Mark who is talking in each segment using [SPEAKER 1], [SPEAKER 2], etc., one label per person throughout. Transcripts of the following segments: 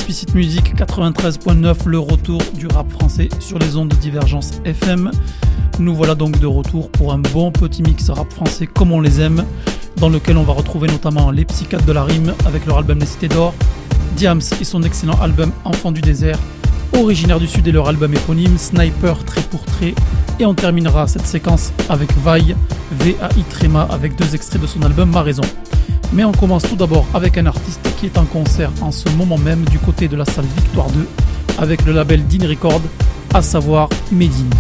[SPEAKER 1] Explicit Music 93.9, le retour du rap français sur les ondes de Divergence FM. Nous voilà donc de retour pour un bon petit mix rap français comme on les aime, dans lequel on va retrouver notamment les Psychiatres de la Rime avec leur album Les Cités d'Or, Diams et son excellent album Enfant du désert, Originaire du Sud et leur album éponyme, Sniper Trait pour Trait, et on terminera cette séquence avec Vaille, V.A.I. Tréma, avec 2 extraits de son album Ma Raison. Mais on commence tout d'abord avec un artiste qui est en concert en ce moment même du côté de la salle Victoire 2 avec le label Dean Record, à savoir Medine.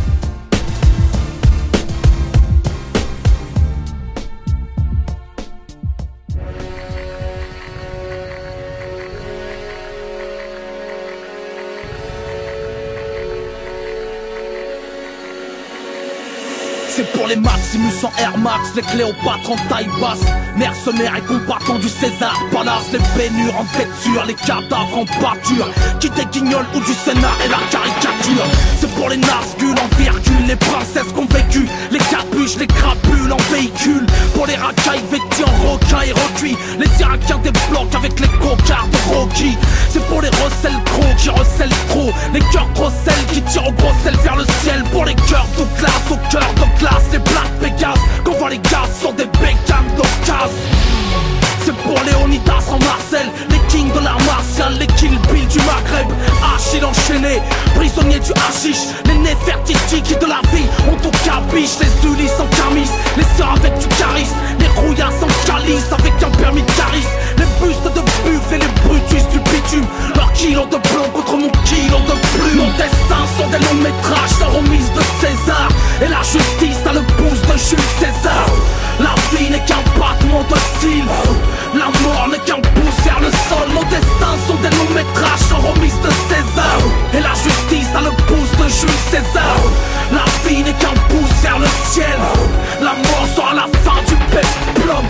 [SPEAKER 2] C'est pour les Maximus en Air Max, les Cléopâtres en taille basse, mercenaires et combattants du César Palace, les baignures en têture, les cadavres en pâture, qui des guignols ou du Sénat et la caricature. C'est pour les Nazgûl en virgule, les princesses qu'on vécu, les capuches, les crapules en véhicule, pour les racailles vêtus en requins et recuits, les Irakiens des blocs avec les cocards de Rocky. C'est pour les recels gros qui recèlent trop, les cœurs grossels qui tirent au gros sel vers le ciel, pour les cœurs Douglas au cœur de les Black Vegas, qu'on voit les gaz sur des bécanes d'occasion. C'est pour Léonidas en Marcel, les kings de l'art martial, les Kill Bill du Maghreb, Achille enchaîné, prisonniers du hashish, les Néfertiti qui de la vie ont au cabiche, les Ulysse en camis, les sœurs avec du charisme, les rouillasses en calice avec un permis de charisme, les bustes de buffle et les Brutus du bitume, leur kilo de plomb contre mon kilo de plume. Mon destin sont des longs métrages sans remise de César, et la justice a le pouce de Jules César. La vie n'est qu'un battement de cils, la mort n'est qu'un pouce vers le sol. Nos destins sont des longs métrages sans remise de César, et la justice a le pouce de Jules César. La vie n'est qu'un pouce vers le ciel, la mort sera la fin du péplum.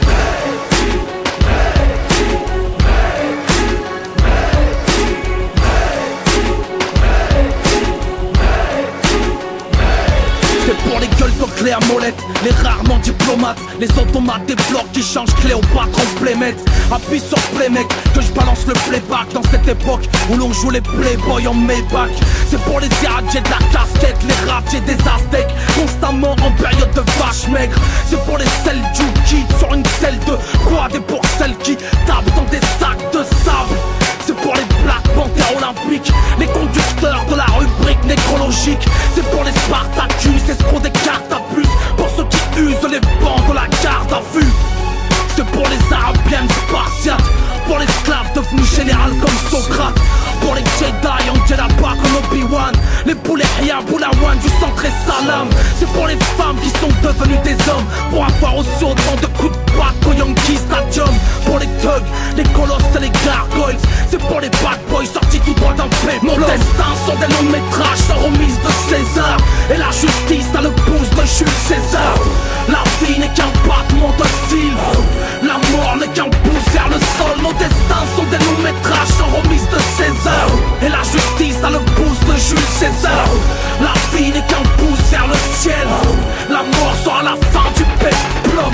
[SPEAKER 2] C'est pour les gueules de clé à molette, les rarement diplomates, les automates des blocs qui changent Cléopâtre en playmates. Appuie sur play mec, que je balance le playback dans cette époque où l'on joue les playboys en Maybach. C'est pour les irradiés de la casquette, les radiés des aztèques, constamment en période de vache maigre. C'est pour les Seljoukides sur une selle de quad, et pour celles qui tapent dans des sacs de sable. C'est pour les Black Panthers olympiques, les conducteurs de la rubrique nécrologique. C'est pour les Spartacus, escrocs des cartes à puce, pour ceux qui usent les bancs de la garde à vue. C'est pour les Arabiennes spartiates, pour l'esclave devenu général comme Socrate, pour les Jedi en Djellaba comme Obi-Wan, les Boulehia Boulawan du centre et Salam. C'est pour les femmes qui sont devenues des hommes, pour avoir aussi autant de coups de patte qu'au Yankee Stadium. Pour les thugs, les colosses et les gargoyles, c'est pour les bad boys sortis tout droit d'un péplum. Nos destins sont des longs métrages sans remise de César, et la justice a le pouce de Jules César. La vie n'est qu'un battement de cils, la mort n'est qu'un pouce vers le sol. Nos destins sont des longs métrages sans remise de César, et la justice a le pouce de Jules César. La vie n'est qu'un pouce vers le ciel, la mort sera la fin du péplum.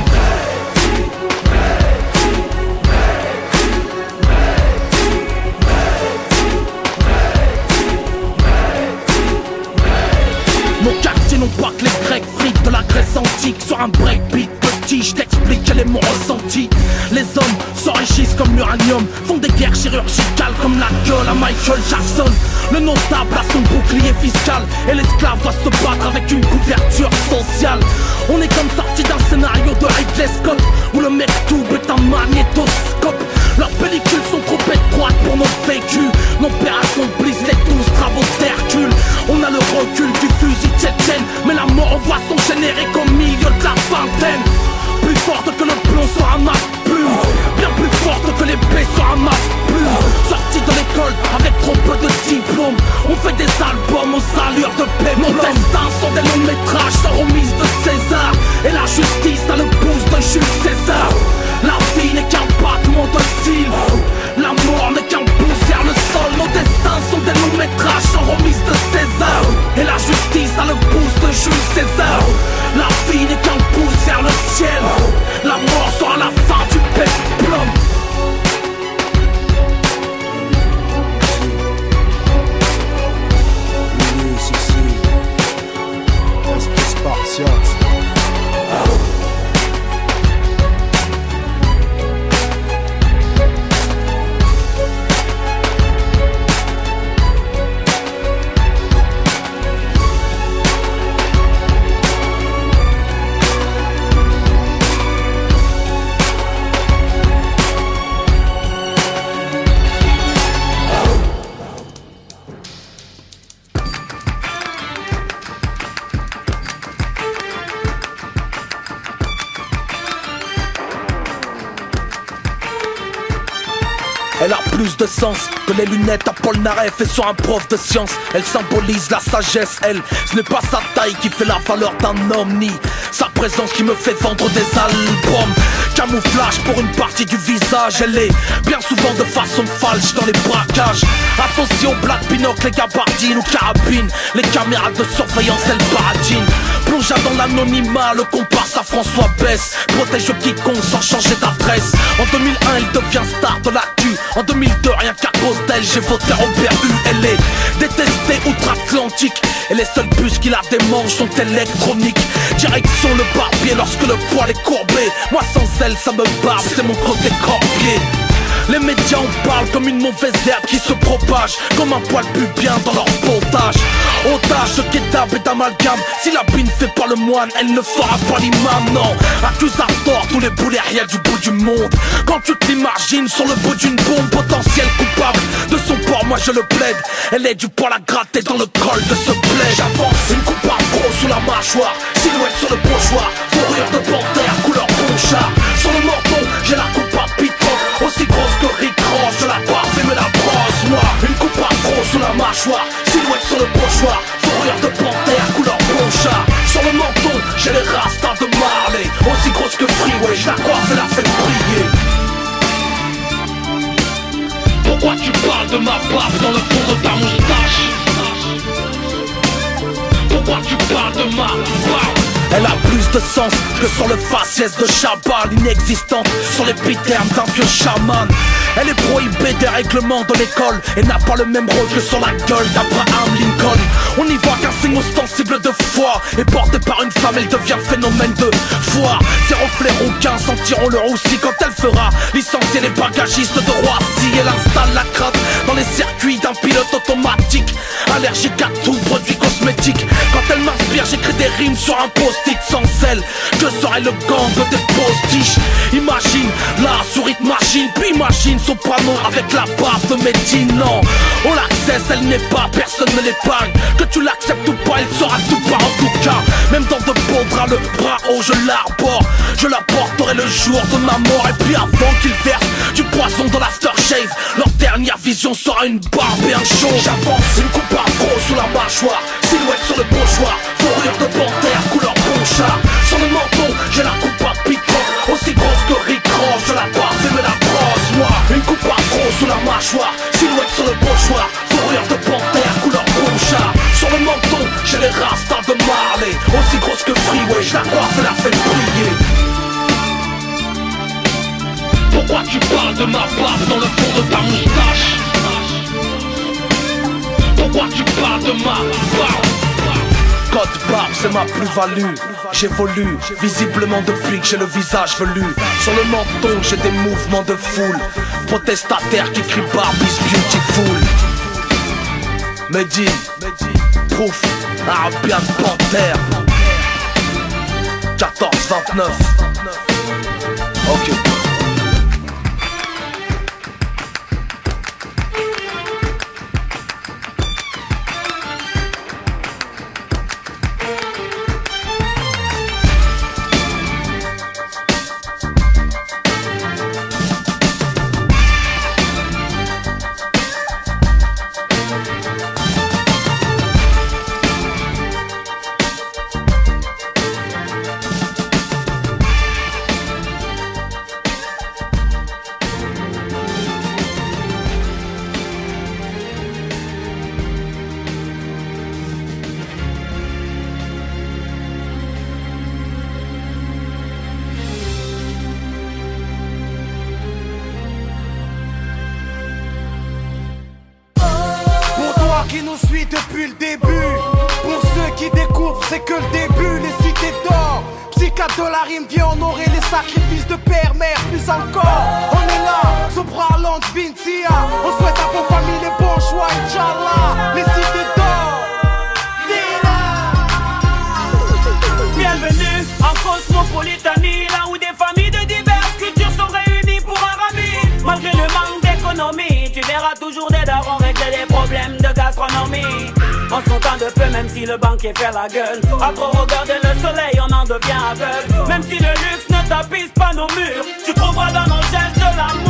[SPEAKER 2] Nos quartiers n'ont pas que les Grecs frites de la Grèce antique. Sur un breakbeat petit, je t'explique quel est mon ressenti. Les hommes s'enrichissent comme l'uranium, font des guerres chirurgicales comme la gueule à Michael Jackson. Le notable a son bouclier fiscal, et l'esclave doit se battre avec une couverture sociale. On est comme sorti d'un scénario de Ridley Scott, où le mec double est un magnétoscope. Leurs pellicules sont trop étroites pour nos vécus, nos pères accomplissent les 12 travaux d'Hercule. On a le recul du fusil tchétchène, mais la mort envoie son générique au milieu de la vingtaine. Plus forte que le plomb sur un mat plume, bien plus forte que l'épée sur un mat plume. Sorti de l'école avec trop peu de diplômes, on fait des albums aux allures de péplum. Nos destins sont des longs métrages sans remise de César, et la justice a le pouce de Jules César. La vie n'est qu'un battement de cils, la mort n'est qu'un pouce vers le sol. Nos destins sont des longs métrages sans remise de César, et la justice a le pouce de Jules César. La vie n'est qu'un pouce vers le ciel, la mort sera la fin du péplum. Elle a plus de sens que les lunettes à Paul Naref et sur un prof de science. Elle symbolise la sagesse, elle. Ce n'est pas sa taille qui fait la valeur d'un homme, ni sa présence qui me fait vendre des albums. Camouflage pour une partie du visage. Elle est bien souvent de façon falche dans les braquages. Associée aux black binocle, les gabardines ou carabines, les caméras de surveillance, elle paradine. Plongea dans l'anonymat, le comparse à François Besse. Protège quiconque sans changer d'adresse. En 2001, il devient star de l'actu. En 2002, rien qu'à cause d'elle, j'ai voté Robert U. Elle est détestée outre-Atlantique et les seuls bus qui la démangent sont électroniques. Direction le barbier lorsque le poil est courbé. Moi sans elle, ça me barbe, c'est mon côté corpier. Les médias en parlent comme une mauvaise herbe qui se propage comme un poil pubien dans leur pontage. Otage de kebab et d'amalgame, si la bine fait pas le moine, elle ne fera pas l'imam, non. Accuse à tort tous les boulets rien du bout du monde. Quand tu t'imagines sur le bout d'une bombe, potentiel coupable de son port, moi je le plaide. Elle est du poil à gratter dans le col de ce bled. J'avance, une coupe à gros sous la mâchoire, silhouette sur le pochoir, fourrure de panthère, couleur ponchard. Sur le menton, j'ai la coupe à piton, aussi grosse que Rick Ross, je la coiffe et me la brosse. Moi, une coupe à gros sous la mâchoire, silhouette sur le pochoir, fourrure de panthère, couleur ponchard. Sur le menton, j'ai les rastas de Marley, aussi grosse que Freeway, je la coiffe et la fais briller. Pourquoi tu parles de ma barbe dans le fond de ta moustache? Pourquoi tu parles de ma barbe? Elle a plus de sens que sur le faciès de Chabal, inexistante sur l'épiderme d'un vieux chaman. Elle est prohibée des règlements de l'école et n'a pas le même rôle que sur la gueule d'Abraham Lincoln. On n'y voit qu'un signe ostensible de foi, et portée par une femme, elle devient phénomène de foi. Ses reflets rouquins sentiront le roussi quand elle fera licencier les bagagistes de Roissy. Elle installe la crainte dans les circuits d'un pilote automatique, allergique à tout produit cosmétique. Quand elle m'inspire, j'écris des rimes sur un post-it. Sans elle, que serait le gang des postiches? Imagine la souris de machine, puis imagine soprano avec la barbe de Medine. Non, on l'accesse, elle n'est pas, personne ne l'épargne. Que tu l'acceptes ou pas, elle sera tout part en tout cas. Même dans de beaux draps, le bras haut, je l'arbore. Je la porterai le jour de ma mort. Et puis avant qu'ils versent du poison dans l'aftershave, leur dernière vision sera une barbe et un show. J'avance, une coupe à gros sous la mâchoire, silhouette sur le pochoir, fourrure de panthère, couleur ponchard. Sur le menton, j'ai la coupe à piquant, aussi grosse que Rick Ross, je la coiffe et me la brosse. Moi, une coupe à gros sous la mâchoire, silhouette sur le pochoir, fourrure de panthère, couleur ponchard. Sur le menton, j'ai les rastas de Marley, aussi grosse que Freeway, je la coiffe et la fais briller. Pourquoi tu parles de ma barbe dans le fond de ta moustache? Pourquoi tu parles de ma barbe? Code barbe, c'est ma plus-value. J'évolue, visiblement depuis que j'ai le visage velu. Sur le menton, j'ai des mouvements de foule, protestataires qui crient Barbe is beautiful. Medine, Proof, Arabian Panther 14-29. Ok.
[SPEAKER 3] Qui nous suit depuis le début. Pour ceux qui découvrent, c'est que le début. Les cités d'or, psychiatre de la rime, vient honorer les sacrifices de père, mère, plus encore. On est là, Sopra, Lance, Vincia. On souhaite à vos familles les bons choix, Inch'Allah. Les cités d'or,
[SPEAKER 4] bienvenue en Cosmopolitanie, là où des familles de diverses cultures sont réunies pour un rami. Malgré le manque d'économie, tu verras toujours des darons régler les problèmes de gastronomie. On se contente de peu même si le banquier fait la gueule. À trop regarder le soleil, on en devient aveugle. Même si le luxe ne tapisse pas nos murs, tu trouveras dans nos gestes de l'amour.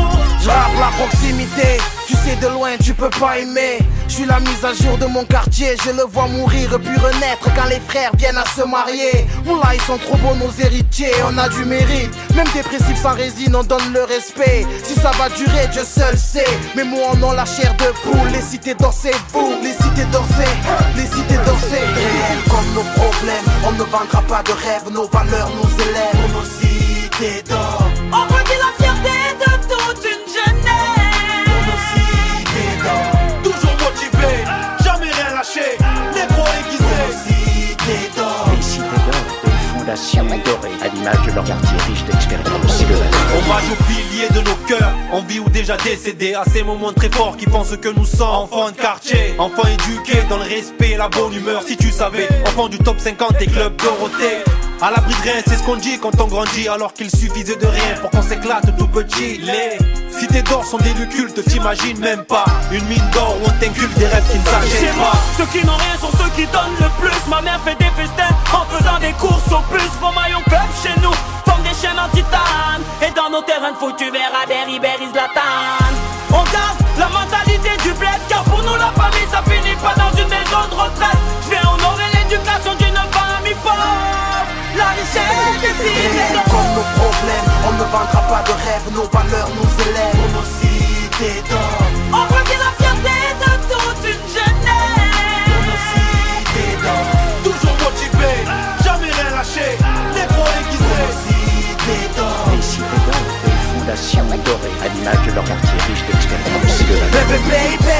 [SPEAKER 3] J'rappe la proximité, tu sais de loin tu peux pas aimer. J'suis la mise à jour de mon quartier, je le vois mourir puis renaître quand les frères viennent à se marier. Oula ils sont trop beaux nos héritiers, on a du mérite. Même dépressifs sans résine, on donne le respect. Si ça va durer, Dieu seul sait. Mais moi on a la chair de poule, les cités d'or c'est vous. Les cités d'or c'est, les cités d'or c'est réel comme nos problèmes. On ne vendra pas de rêves, nos valeurs nous élèvent. Pour nos cités d'or,
[SPEAKER 4] on redit la fierté de toute une jeunesse.
[SPEAKER 3] pour nos cités d'or,
[SPEAKER 2] Toujours motivé, jamais rien lâché, négro aiguisé.
[SPEAKER 3] cités d'or.
[SPEAKER 5] Les cités d'or, des fondations dorées, à l'image de leur quartier riche d'expériences et de rêves.
[SPEAKER 2] Hommage aux piliers de nos cœurs, en vie ou déjà décédés. À ces moments très forts qui pensent que nous sommes enfants de quartier, enfants éduqués dans le respect et la bonne humeur. Si tu savais, enfants du top 50 des clubs Dorothée. À l'abri de rien, c'est ce qu'on dit quand on grandit. Alors qu'il suffisait de rien pour qu'on s'éclate tout petit. Les cités d'or sont des lieux cultes, t'imagines même pas. Une mine d'or où on t'inculque des rêves qui ne s'achètent pas.
[SPEAKER 4] Ceux qui n'ont rien sont ceux qui donnent le plus. Ma mère fait des festins en faisant des courses au plus. Vos maillons club chez nous forment des chaînes en titane. Et dans nos terrains de foot tu verras des Ribéry Zlatan. On garde la mentalité du bled, car pour nous la famille ça finit pas dans une maison de retraite. Je vais honorer l'éducation d'une famille pauvre. La richesse des cités d'or.
[SPEAKER 3] Comme nos problèmes, on ne vendra pas de rêves, nos valeurs nous élèvent. Pour nos cités d'or,
[SPEAKER 4] On redit la fierté de toute une jeunesse.
[SPEAKER 3] pour nos cités d'or,
[SPEAKER 2] Toujours motivé, jamais rien lâché, négro aiguisé.
[SPEAKER 3] cités d'or.
[SPEAKER 5] Les cités d'or, des fondations dorées, à l'image de leur quartier riche d'expériences et de rêves.
[SPEAKER 3] Baby,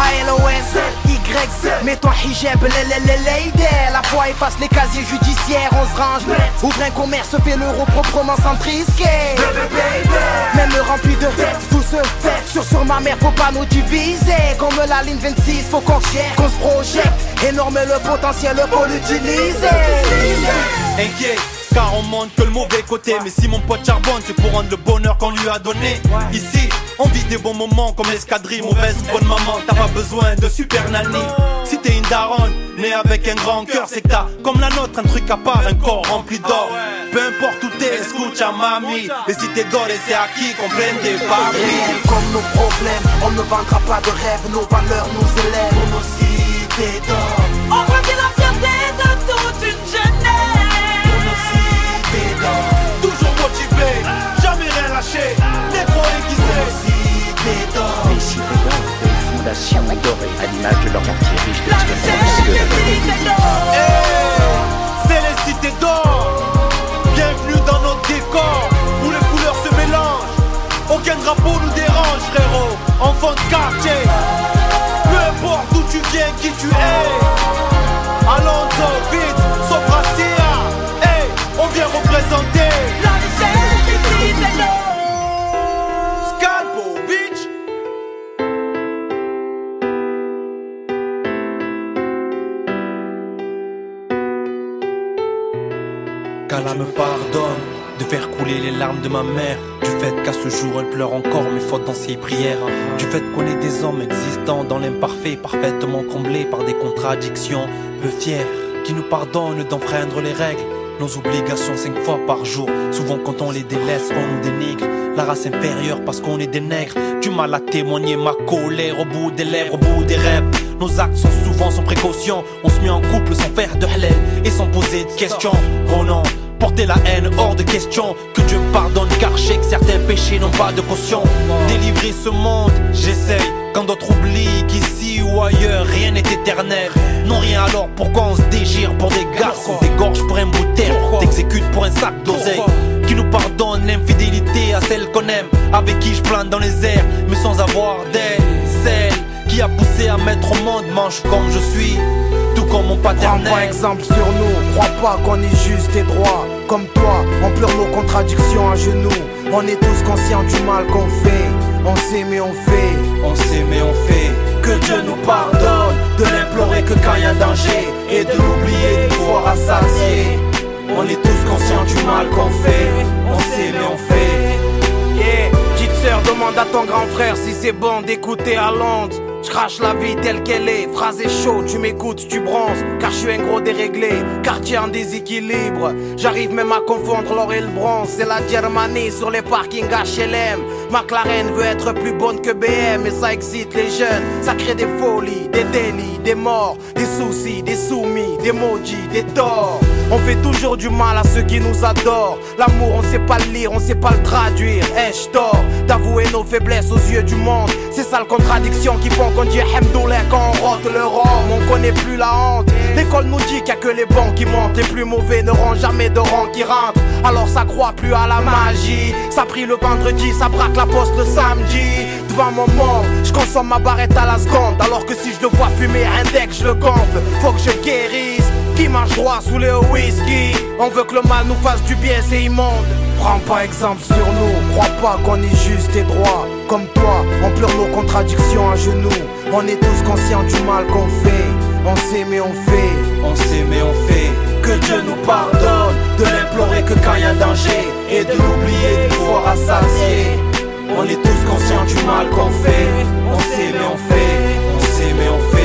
[SPEAKER 3] A-L-O-S-Y-Z. Mets ton hijab, lady. La foi efface les casiers judiciaires, on se range. Ouvre un commerce, fais l'euro proprement sans te risquer. Même rempli de tête, tout se fait. Sur ma mère, faut pas nous diviser. Comme la ligne 26, faut qu'on gère, qu'on se projette. Énorme le potentiel, faut l'utiliser.
[SPEAKER 2] Inquiet, car on montre que le mauvais côté. Mais si mon pote charbonne, c'est pour rendre le bonheur qu'on lui a donné. Ici, on vit des bons moments comme l'escadrille, mauvaise ou bonne maman. T'as pas besoin de super nanny. Si t'es une daronne, née avec un grand cœur, c'est que t'as, comme la nôtre, un truc à part, un corps rempli d'or. Peu importe où t'es, escucha mami. Les cités d'or et c'est acquis qu'on prenne des paris.
[SPEAKER 3] Réel comme nos problèmes, on ne vendra pas de rêves, nos valeurs nous élèvent. Pour nos cités d'or,
[SPEAKER 4] On redit la fierté de toute une jeunesse.
[SPEAKER 3] pour nos cités d'or,
[SPEAKER 2] Toujours motivé, jamais rien lâché, négro aiguisé.
[SPEAKER 3] cités d'or.
[SPEAKER 5] Les cités d'or, des fondations dorées, à l'image de leur quartier riche
[SPEAKER 4] La
[SPEAKER 5] d'expériences et de
[SPEAKER 4] richesse
[SPEAKER 5] rêves.
[SPEAKER 4] des cités d'or.
[SPEAKER 2] C'est les cités d'or. Bienvenue dans notre décor où les couleurs se mélangent. Aucun drapeau nous dérange, frérot. Enfant de quartier, peu importe d'où tu viens, qui tu es. Alonso, Vitz, Sopracia, hey, on vient représenter.
[SPEAKER 4] La richesse des cités d'or.
[SPEAKER 2] Scalpo, bitch. Qu'Allah me pardonne de faire couler les larmes de ma mère, du fait qu'à ce jour elle pleure encore mes fautes dans ses prières, du fait qu'on est des hommes existants dans l'imparfait, parfaitement comblés par des contradictions, peu fiers, qui nous pardonnent d'enfreindre les règles, nos obligations 5 fois par jour. Souvent quand on les délaisse, on nous dénigre, la race inférieure parce qu'on est des nègres. Du mal à témoigner ma colère au bout des lèvres, au bout des rêves. Nos actes sont souvent sans précaution, on se met en couple sans faire de halal et sans poser de questions. Oh non, porter la haine hors de question, que Dieu me pardonne car je sais que certains péchés n'ont pas de caution. Délivrer ce monde, j'essaye, quand d'autres oublient qu'ici ou ailleurs rien n'est éternel. Non rien alors pourquoi on se dégire pour des garçons, des gorges pour un bout de terre, t'exécutes pour un sac d'oseille. Qui nous pardonne l'infidélité à celle qu'on aime, avec qui je plane dans les airs mais sans avoir d'aile. Celle qui a poussé à mettre au monde manche comme je suis, tout comme mon
[SPEAKER 3] Prends
[SPEAKER 2] paternel.
[SPEAKER 3] pas exemple sur nous, crois pas qu'on est juste et droit. Comme toi, on pleure nos contradictions à genoux. On est tous conscients du mal qu'on fait. On sait mais on fait.
[SPEAKER 2] On sait mais on fait.
[SPEAKER 3] Que Dieu nous pardonne de l'implorer que quand y a danger, et de l'oublier une fois rassasié. On est tous conscients du mal qu'on fait. On sait mais on fait. Yeah, petite sœur, demande à ton grand frère si c'est bon d'écouter à Londres. Je crache la vie telle qu'elle est. Phrase est chaud, tu m'écoutes, tu bronzes. Car je suis un gros déréglé, quartier en déséquilibre. J'arrive même à confondre l'or et le bronze. C'est la Germanie sur les parkings HLM. McLaren veut être plus bonne que BM. Et ça excite les jeunes, ça crée des folies, des délits, des morts, des soucis, des soumis, des maudits, des torts. On fait toujours du mal à ceux qui nous adorent. L'amour on sait pas le lire, on sait pas le traduire. Ai-je tort d'avouer nos faiblesses aux yeux du monde? C'est ça la contradiction qui font qu'on dit Hamdoullah quand on rote le rhum. On connaît plus la honte. L'école nous dit qu'il y a que les bons qui montent. Les plus mauvais n'auront jamais de rang qui rentre. Alors ça croit plus à la magie. Ça prie le vendredi, ça braque la poste le samedi. Devant mon mort, je consomme ma barrette à la seconde. Alors que si je le vois fumer un deck, je le gonfle. Faut que je guérisse. Qui marche droit sous le whisky. On veut que le mal nous fasse du bien, c'est immonde. Prends pas exemple sur nous, crois pas qu'on est juste et droit. Comme toi, on pleure nos contradictions à genoux. On est tous conscients du mal qu'on fait. On sait mais on fait, on sait mais on fait. Que Dieu nous pardonne, de l'implorer que quand y a danger. Et de l'oublier une fois rassasié. On est tous conscients du mal qu'on fait. On sait mais on fait, on sait mais on fait.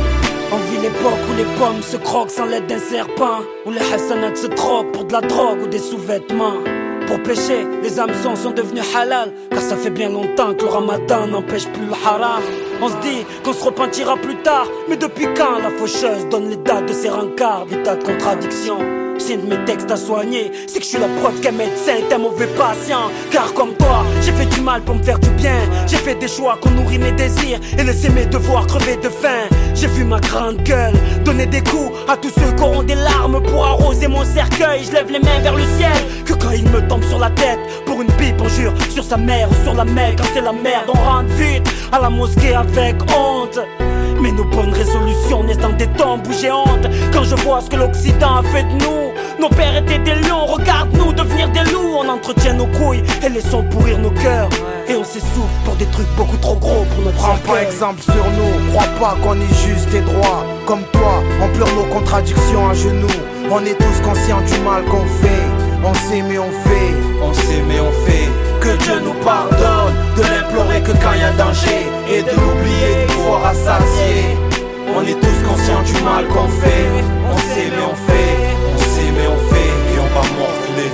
[SPEAKER 4] On vit l'époque où les pommes se croquent sans l'aide d'un serpent, où les hassanats se troquent pour de la drogue ou des sous-vêtements. Pour pécher, les hameçons sont devenus halal, car ça fait bien longtemps que le ramadan n'empêche plus le haram. On se dit qu'on se repentira plus tard, mais depuis quand la faucheuse donne les dates de ses rencarts? Des tas de contradictions. Si un de mes textes à soigner, c'est que je suis la preuve qu'un médecin est un mauvais patient. Car comme toi, j'ai fait du mal pour me faire du bien. J'ai fait des choix qu'on nourrit mes désirs et laissé mes devoirs crever de faim. J'ai vu ma grande gueule donner des coups à tous ceux qui auront des larmes pour arroser mon cercueil. Je lève les mains vers le ciel, que quand il me tombe sur la tête pour une pipe on jure sur sa mère ou sur la mère. Quand c'est la merde on rentre vite à la mosquée avec honte. Mais nos bonnes résolutions naissent dans des tombes où j'ai honte. Quand je vois ce que l'Occident a fait de nous. Nos pères étaient des lions, regarde-nous devenir des loups. On entretient nos couilles et laissons pourrir nos cœurs. Et on s'essouffle pour des trucs beaucoup trop gros pour notre
[SPEAKER 3] cercueil. Prends pas exemple sur nous, crois pas qu'on est juste et droit. Comme toi, on pleure nos contradictions à genoux. On est tous conscients du mal qu'on fait. On sait mais on fait, on sait mais on fait. Que Dieu nous pardonne, de l'implorer que quand y a danger. Et de l'oublier une fois rassasié. On est tous conscients du mal qu'on fait. On sait mais on fait, on sait mais on fait. Et on va morfler.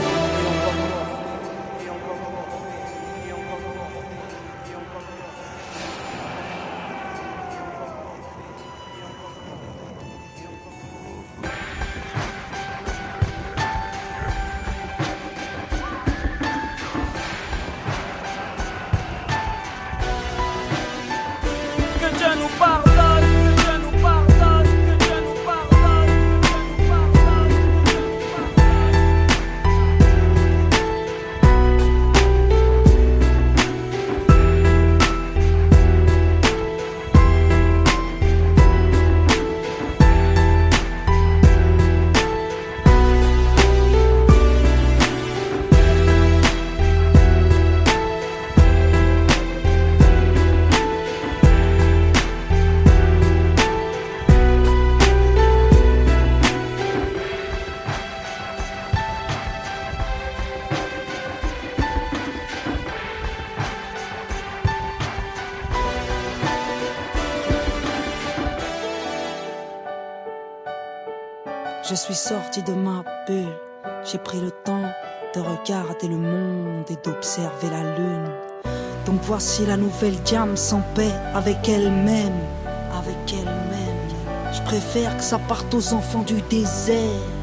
[SPEAKER 6] Je suis sorti de ma bulle, j'ai pris le temps de regarder le monde et d'observer la lune. Donc voici la nouvelle Jam sans paix avec elle-même, avec elle-même. Je préfère que ça parte aux enfants du désert,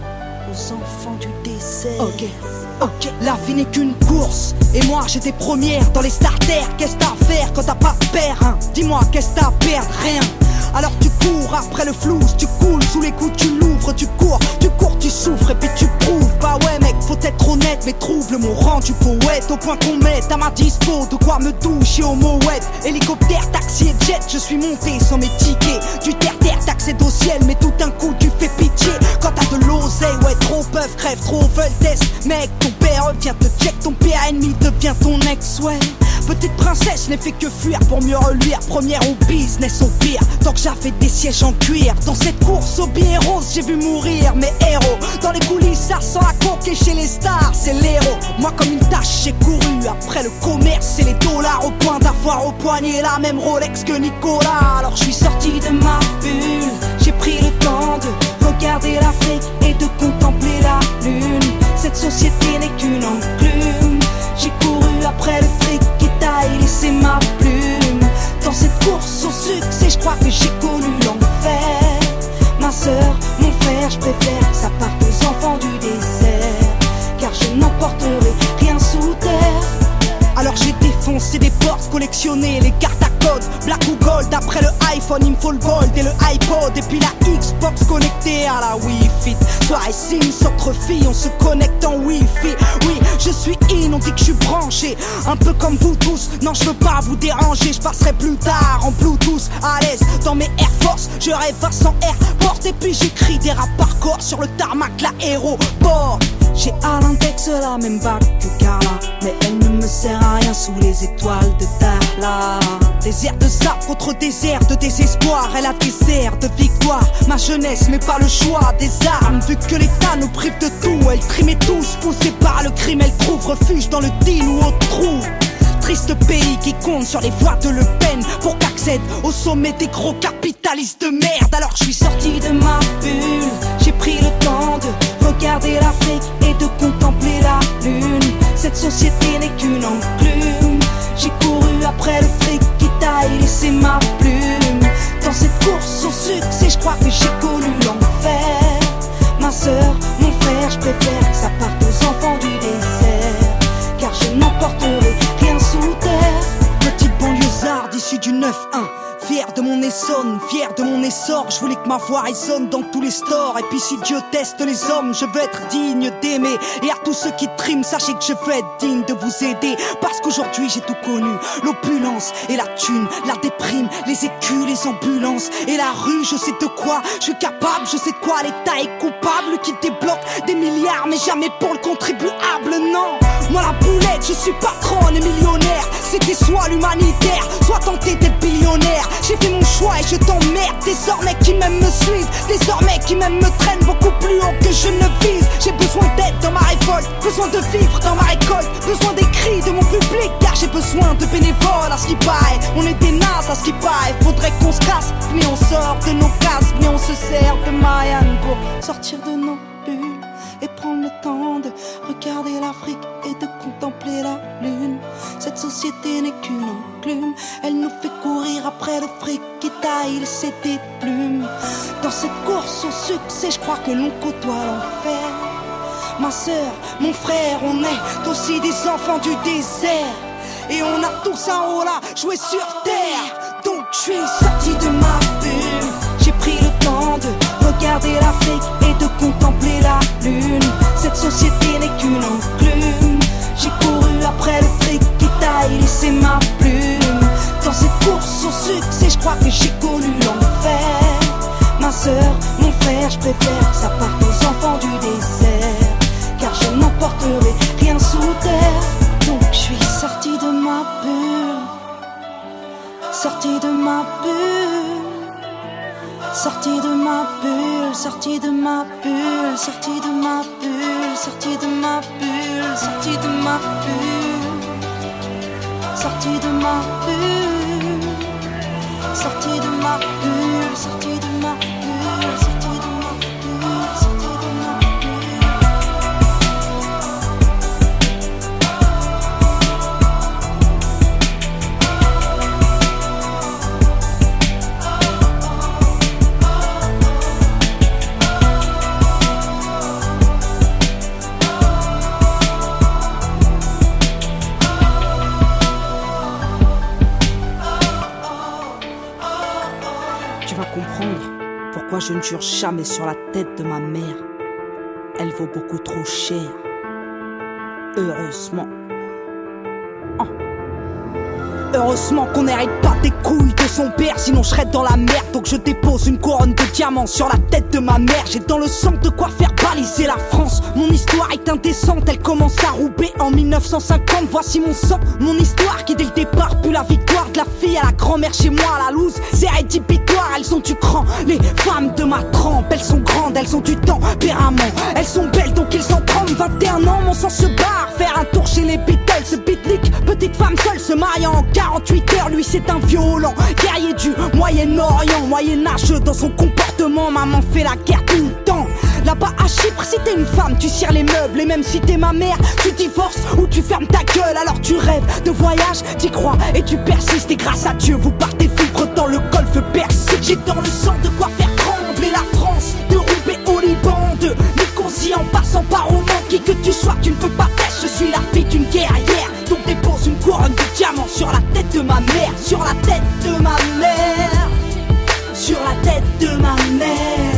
[SPEAKER 6] aux enfants du désert. Ok, la vie n'est qu'une course, et moi j'étais première dans les starters. Qu'est-ce t'as à faire quand t'as pas de père, hein? Dis-moi qu'est-ce t'as à perdre, rien. Alors tu cours après le flou, tu coules sous les coups, tu l'ouvres, tu cours, tu souffres et puis tu prouves. Bah ouais mec, faut être honnête, mais trouve le mot rendu poète. Au point qu'on mette à ma dispo de quoi me doucher au mouette. Hélicoptère, taxi et jet, je suis monté sans mes tickets. Du terre-terre, t'accèdes au ciel, mais tout d'un coup tu fais pitié. Quand t'as de l'oseille, ouais trop peuvent, crève, trop veulent test. Mec, ton père vient te check, ton pire ennemi devient ton ex, ouais. Petite princesse, n'ai fait que fuir pour mieux reluire. Première au business, au pire, tant que j'avais des sièges en cuir. Dans cette course au billet rose, j'ai vu mourir mes héros. Dans les coulisses, ça sent la coke et chez les stars, c'est l'héros. Moi comme une tâche, j'ai couru après le commerce et les dollars, au point d'avoir au poignet la même Rolex que Nicolas. Alors je suis sorti de ma bulle, j'ai pris le temps de regarder l'Afrique et de contempler la lune. Cette société n'est qu'une enclume. J'ai couru après le fric et t'as laissé ma plume. Dans cette course au succès, je crois que j'ai connu l'enfer. Ma sœur, mon frère, je préfère que ça parte aux enfants du désert, car je n'emporterai rien sous terre. Alors j'ai défoncé des portes, collectionné les cartes à code, black ou gold. Après le iPhone, il me faut le gold et le iPod. Et puis la Xbox connectée à la Wi-Fi. Soirée Sims entre filles, on se connecte en Wi-Fi. Oui, je suis in, on dit que je suis branché, un peu comme vous tous. Non, je veux pas vous déranger, je passerai plus tard en Bluetooth. À l'aise dans mes Air Force, je rêve à 100 airports. Et puis j'écris des rap hardcore sur le tarmac, l'aéroport. J'ai à l'index la même bague que Carla, mais elle ne me sert à rien sous les étoiles de Darla. Désert de sable contre désert de désespoir, elle a des airs de victoire. Ma jeunesse mais pas le choix des armes, vu que l'État nous prive de tout. Elle trimait tous, poussée par le crime, elle trouve refuge dans le deal ou au trou. Triste pays qui compte sur les voies de Le Pen pour qu'accède au sommet des gros capitalistes de merde. Alors je suis sorti de ma bulle, j'ai pris le temps de regarder l'Afrique et de contempler la lune. Cette société n'est qu'une enclume. J'ai couru après le fric qui t'a laissé ma plume. Dans cette course au succès, je crois que j'ai connu l'enfer. Ma sœur, mon frère, je préfère que ça parte aux enfants du désert, car je n'emporterai rien sous terre. Petit banlieusard issu du 9-1, fier de mon Essonne, fier de mon essor. Je voulais que ma voix résonne dans tous les stores. Et puis si Dieu teste les hommes, je veux être digne d'aimer. Et à tous ceux qui triment, sachez que je veux être digne de vous aider. Parce qu'aujourd'hui j'ai tout connu, l'opulence et la thune, la déprime, les écus, les ambulances et la rue. Je sais de quoi je suis capable, je sais de quoi l'État est coupable, qui débloque des milliards mais jamais pour le contribuable. Non, moi la boulette, je suis patronne et millionnaire. C'était soit l'humanitaire, soit tenter d'être billionnaire. J'ai fait mon choix et je t'emmerde. Désormais qui m'aiment me suivent, désormais qui m'aiment me traînent beaucoup plus haut que je ne vise. J'ai besoin d'aide dans ma révolte, besoin de vivre dans ma récolte, besoin des cris de mon public, car j'ai besoin de bénévoles. À ce qui paraît, on est des nazes, à ce qui paraît, faudrait qu'on se casse. Venez on sort de nos cases, venez on se sert de Marianne pour sortir de nos bulles et prendre le temps de regarder l'Afrique et de contempler la lune. Cette société n'est qu'une enclume, elle nous fait courir après le fric qui taille laissé des plumes. Dans cette course au succès, je crois que l'on côtoie l'enfer. Ma sœur, mon frère, on est aussi des enfants du désert, et on a tous un rôle à jouer sur terre. Donc je suis sorti de ma bulle, j'ai pris le temps de regarder l'Afrique et de contempler la lune. Cette société n'est qu'une enclume. J'ai couru après le fric qui taille laissé ma plume. Dans cette course au succès, je crois que j'ai connu l'enfer. Ma sœur, mon frère, je préfère que ça parte aux enfants du désert, car je n'emporterai rien sous terre. Donc je suis sorti de ma bulle, sorti de ma bulle, sorti de ma bulle, sorti de ma bulle, sorti de ma bulle, sorti de ma bulle, sorti de ma bulle, sorti de ma bulle, sorti de ma bulle, sorti de ma bulle, sorti de ma bulle, sorti de ma bulle. Pourquoi je ne jure jamais sur la tête de ma mère. Elle vaut beaucoup trop cher. Heureusement. Heureusement qu'on n'hérite pas des couilles de son père, sinon je serais dans la merde. Donc je dépose une couronne de diamants sur la tête de ma mère. J'ai dans le sang de quoi faire baliser la France. Mon histoire est indécente, elle commence à Roubaix en 1950. Voici mon sang, mon histoire qui dès le départ pue la victoire de la fille à la grand-mère chez moi à la loose. C'est rédhibitoire, elles ont du cran. Les femmes de ma trempe, elles sont grandes, elles ont du tempérament. Elles sont belles donc ils en trempent 21 ans, mon sang se barre. Faire un tour chez les Beatles, beatnik, petite femme seule se mariant en 48 heures. Lui c'est un violent, guerrier du Moyen-Orient, moyenâgeux dans son comportement. Maman fait la guerre tout le temps. Là-bas à Chypre, si t'es une femme, tu cires les meubles. Et même si t'es ma mère, tu divorces ou tu fermes ta gueule. Alors tu rêves de voyage, t'y crois et tu persistes. Et grâce à Dieu, vous partez vivre dans le golfe Persique. J'ai dans le sang de quoi faire trembler la France. De Roubaix au Liban, de Nicosie en passant par Oman. Qui que tu sois, tu ne peux pas faire. Je suis la fille d'une guerrière. Donc dépose une couronne de diamants sur la tête de ma mère. Sur la tête de ma mère. Sur la tête de ma mère.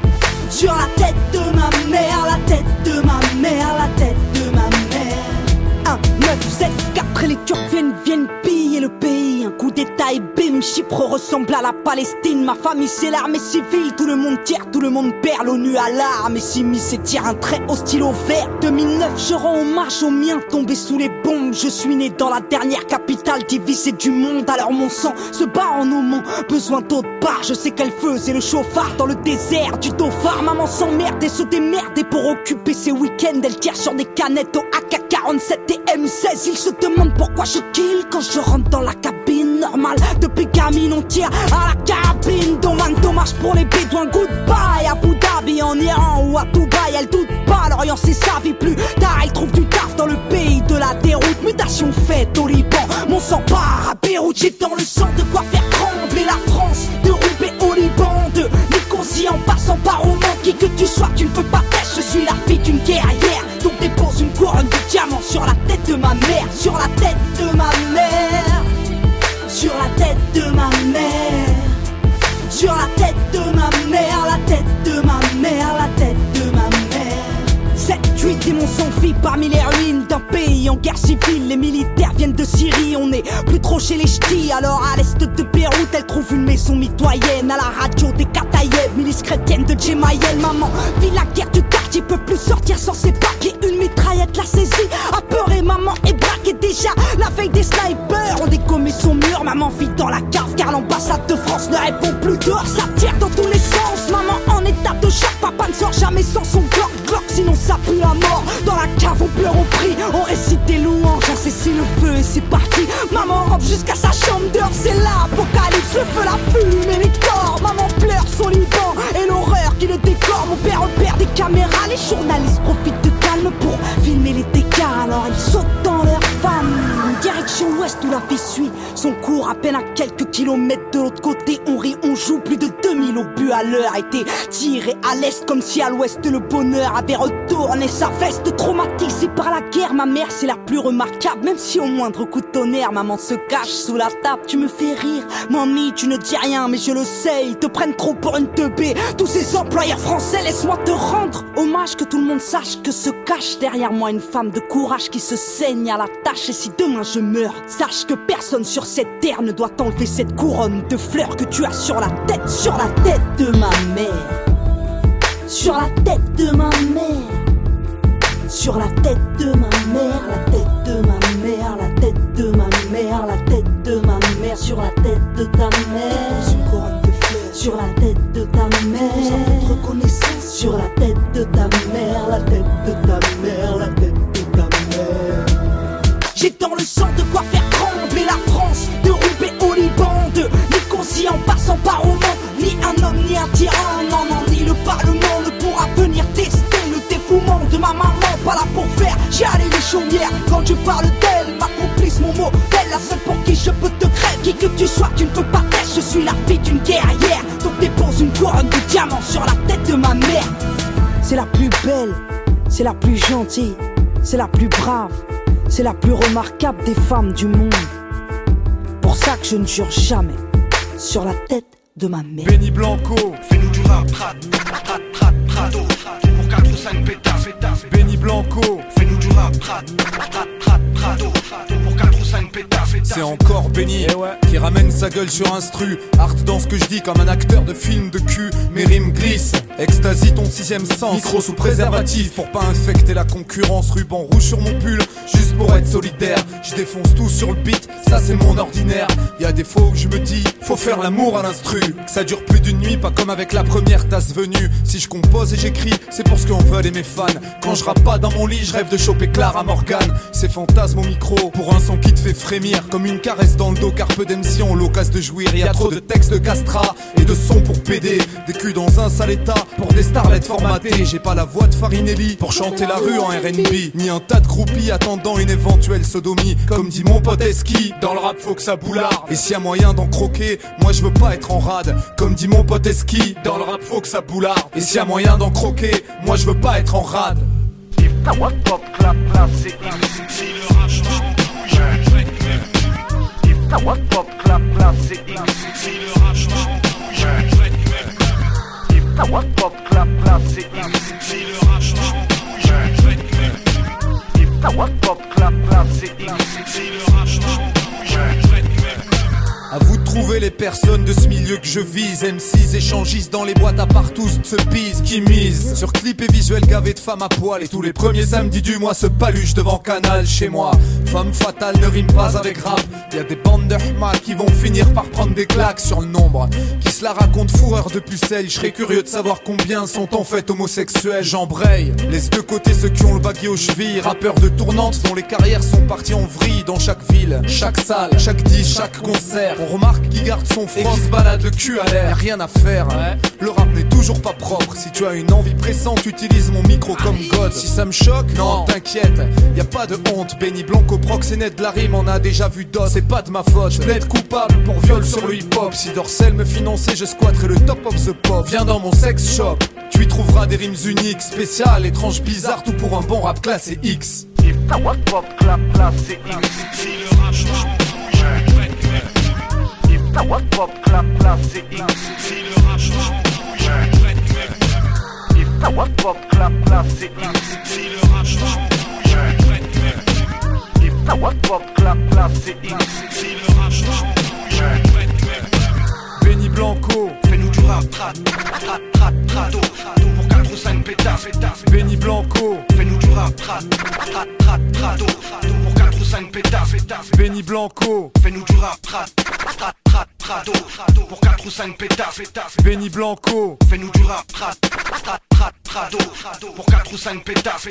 [SPEAKER 6] Sur la tête de ma mère, la tête de ma mère, la tête de ma mère. 1, 9, 7, 4 et les Turcs viennent piller le pays. Un coup d'état et bim, Chypre ressemble à la Palestine. Ma famille c'est l'armée civile, tout le monde tire, tout le monde perd. L'ONU alarme et s'immisce et tire un trait au stylo vert. 2009, je rends hommage aux miens tombés sous les bombes. Je suis né dans la dernière capitale divisée du monde. Alors mon sang se bat en nommant besoin d'autre part. Je sais qu'elle faisait le chauffard dans le désert du Dauphin. Maman s'emmerde et se démerde et pour occuper ses week-ends elle tire sur des canettes au AK-47 et M16. Il se demande pourquoi je kill quand je rentre dans la cabine. Normal, depuis gamine on tire à la carabine. Dommage pour les bédouins, goodbye. Abu Dhabi en Iran ou à Dubaï, elle doute pas, l'Orient c'est sa vie. Plus tard elle trouve du taf dans le pays de la déroute. Mutation faite au Liban, mon sang part à Beyrouth. J'ai dans le sang de quoi faire trembler la France. De Roubaix au Liban, de Nicosie en passant par Oman. Qui que tu sois, tu ne peux pas faire. Je suis la fille d'une guerrière. Donc dépose une couronne de diamants sur la tête de ma mère. Sur la tête de ma mère. Sur la tête de ma mère. Sur la tête de ma mère. La tête de ma mère. La tête de ma mère. 7, 8 démons s'enfuient parmi les ruines d'un pays en guerre civile. Les militaires viennent de Syrie, on n'est plus trop chez les ch'tis. Alors à l'est de Beyrouth, elle trouve une maison mitoyenne. À la radio des Kataïev, milice chrétienne de Djemayel. Maman vit la guerre du quartier, peut plus sortir sans ses papiers. Une mitraillette l'a saisie, apeurée, maman est braquée déjà. La veille des snipers ont dégommé son mur. Maman vit dans la cave car l'ambassade de France ne répond plus dehors. Ça tire dans tous les sens, maman en état de choc. Papa ne sort jamais sans son Glock, sinon ça pue la mort. Dans la cave on pleure, on prie, on récite des louanges. On saisit le feu et c'est parti. Maman rampe jusqu'à sa chambre dehors, c'est l'apocalypse. Le feu, la fumée, les corps. Maman pleure son Liban et l'horreur qui le décore. Mon père repère des caméras, les journalistes profitent de calme pour filmer les dégâts. Alors ils sautent dans leur femme, direction ouest où la fille suit son cours à peine à quelques kilomètres de l'autre côté. On rit, on joue, plus de 2000 obus à l'heure étaient tirés à l'est comme si à l'ouest le bonheur avait retourné sa veste. Traumatisée par la guerre, ma mère c'est la plus remarquable. Même si au moindre coup de tonnerre, maman se cache sous la table. Tu me fais rire, mamie, tu ne dis rien, mais je le sais, ils te prennent trop pour une teubée. Tous ces employeurs français, laisse-moi te rendre hommage, que tout le monde sache que se cache derrière moi une femme de courage qui se saigne à la tâche. Et si demain je meurs, sache que personne sur cette terre ne doit t'enlever cette couronne de fleurs que tu as sur la tête. Sur la tête de ma mère. Sur la tête de ma mère. Sur la tête de ma mère. La tête de ma mère. La tête de ma mère. La tête de ma mère. Sur la tête de ta mère. Une couronne de fleurs. Sur la tête de ta mère. Sans reconnaissance. Sur la tête de ta mère. La tête de ta mère. La tête de ta mère. J'ai dans le sang de quoi faire trembler la France. De Roubaix au Liban, de Nicosie en passant par Oman. Ni un homme ni un tyran, non, non, ni le Parlement ne pourra venir tester le dévouement de ma maman. Pas là pour faire chialer les chaumières. Quand je parle d'elle, ma complice, mon mot, elle la seule pour qui je peux te crève. Qui que tu sois, tu ne peux pas taire. Je suis la fille d'une guerrière. Donc dépose une couronne de diamants sur la tête de ma mère. C'est la plus belle, c'est la plus gentille, c'est la plus brave, c'est la plus remarquable des femmes du monde. Pour ça que je ne jure jamais sur la tête de ma mère.
[SPEAKER 3] Benny Blanco, fais-nous du rap, trad, pour 4 ou 5 pétasses. Benny Blanco, fais-nous du rap, trad, trado, pour 4 ou 5 pétasses.
[SPEAKER 7] C'est encore Benny qui ramène sa gueule sur instru. Art dans ce que je dis comme un acteur de film de cul. Mes rimes glissent, extasie ton 6ème sens. Micro sous préservatif pour pas infecter la concurrence. Ruban rouge sur mon pull, juste pour être solidaire. Je défonce tout sur le beat, ça c'est mon ordinaire. Y'a des fois où je me dis, faut faire l'amour à l'instru. Que ça dure plus d'une nuit, pas comme avec la première tasse venue. Si je compose et j'écris, c'est pour ce qu'en veulent mes fans. Quand je rappe pas dans mon lit, je rêve de choper Clara Morgan. C'est fantasme au micro, pour un son qui te fait frémir. Comme une caresse dans le dos, car peu d'MC ont l'occasion de jouir. Y'a trop de textes de castra et de sons pour péder. Des culs dans un sale état, pour des starlets formatés. J'ai pas la voix de Farinelli pour chanter la rue en R&B. Ni un tas de groupies attendant une éventuelle sodomie. Comme dit mon pote Eski, dans le rap faut que ça boularde. Et s'il y a moyen d'en croquer, moi je veux pas être en rade. Comme dit mon pote Eski, dans le rap faut que ça boularde. Et s'il y a moyen d'en croquer, moi je veux pas être en rade.
[SPEAKER 3] What pop clap clap c'est
[SPEAKER 8] si le rap change mon couille, je vais te mettre.
[SPEAKER 3] What pop clap clap c'est
[SPEAKER 8] si le rap change mon couille, je vais te mettre.
[SPEAKER 3] What pop clap clap c'est
[SPEAKER 8] si le rap change mon couille, je vais te mettre.
[SPEAKER 3] What pop clap clap c'est
[SPEAKER 8] si le rap change mon couille, je vais te mettre.
[SPEAKER 7] À vous de trouver les personnes de ce milieu que je vise. M6 échangistes dans les boîtes à part tous se pise. Qui mise sur clips et visuels gavés de femmes à poil. Et tous les premiers samedis du mois se paluche devant Canal chez moi. Femme fatale ne rime pas avec rap. Y'a des bandes de hma qui vont finir par prendre des claques sur le nombre. Qui se la racontent fourreur de pucelles. Je serais curieux de savoir combien sont en fait homosexuels. J'embraye, laisse de côté ceux qui ont le baggy aux chevilles. Rappeurs de tournante dont les carrières sont parties en vrille. Dans chaque ville, chaque salle, chaque disque, chaque concert. On remarque qui garde son froid et qui se balade le cul à l'air. Y'a rien à faire, le rap n'est toujours pas propre. Si tu as une envie pressante, utilise mon micro comme God. Si ça me choque, non t'inquiète, y a pas de honte. Benny Blanco, proxénète de la rime, on a déjà vu d'autres. C'est pas de ma faute, je plaide coupable pour viol sur le hip-hop. Si Dorsel me finançait, je squatterais le top of the pop. Viens dans mon sex shop, tu y trouveras des rimes uniques, spéciales, étranges, bizarres, tout pour un bon rap classé X.
[SPEAKER 3] What pop clap clap c'est
[SPEAKER 8] si le rap change mon couille, je vais te mettre.
[SPEAKER 3] What pop clap clap c'est
[SPEAKER 8] si le rap change mon couille, je vais te mettre.
[SPEAKER 3] What pop clap clap c'est
[SPEAKER 8] si le rap change mon couille, je vais te mettre.
[SPEAKER 3] What pop clap clap c'est
[SPEAKER 8] si le rap change mon couille, je vais te mettre.
[SPEAKER 7] Benny Blanco,
[SPEAKER 3] fais-nous du rap trado pour 4 ou 5 pétasses.
[SPEAKER 7] Benny Blanco,
[SPEAKER 3] fais-nous du rap trado pour 4 ou 5 pétasses.
[SPEAKER 7] Benny Blanco,
[SPEAKER 3] fais-nous du rap trado pour 4 ou 5 pétasses.
[SPEAKER 7] Benny Blanco,
[SPEAKER 3] fais-nous du rap trado pour 4 ou 5 pétasses.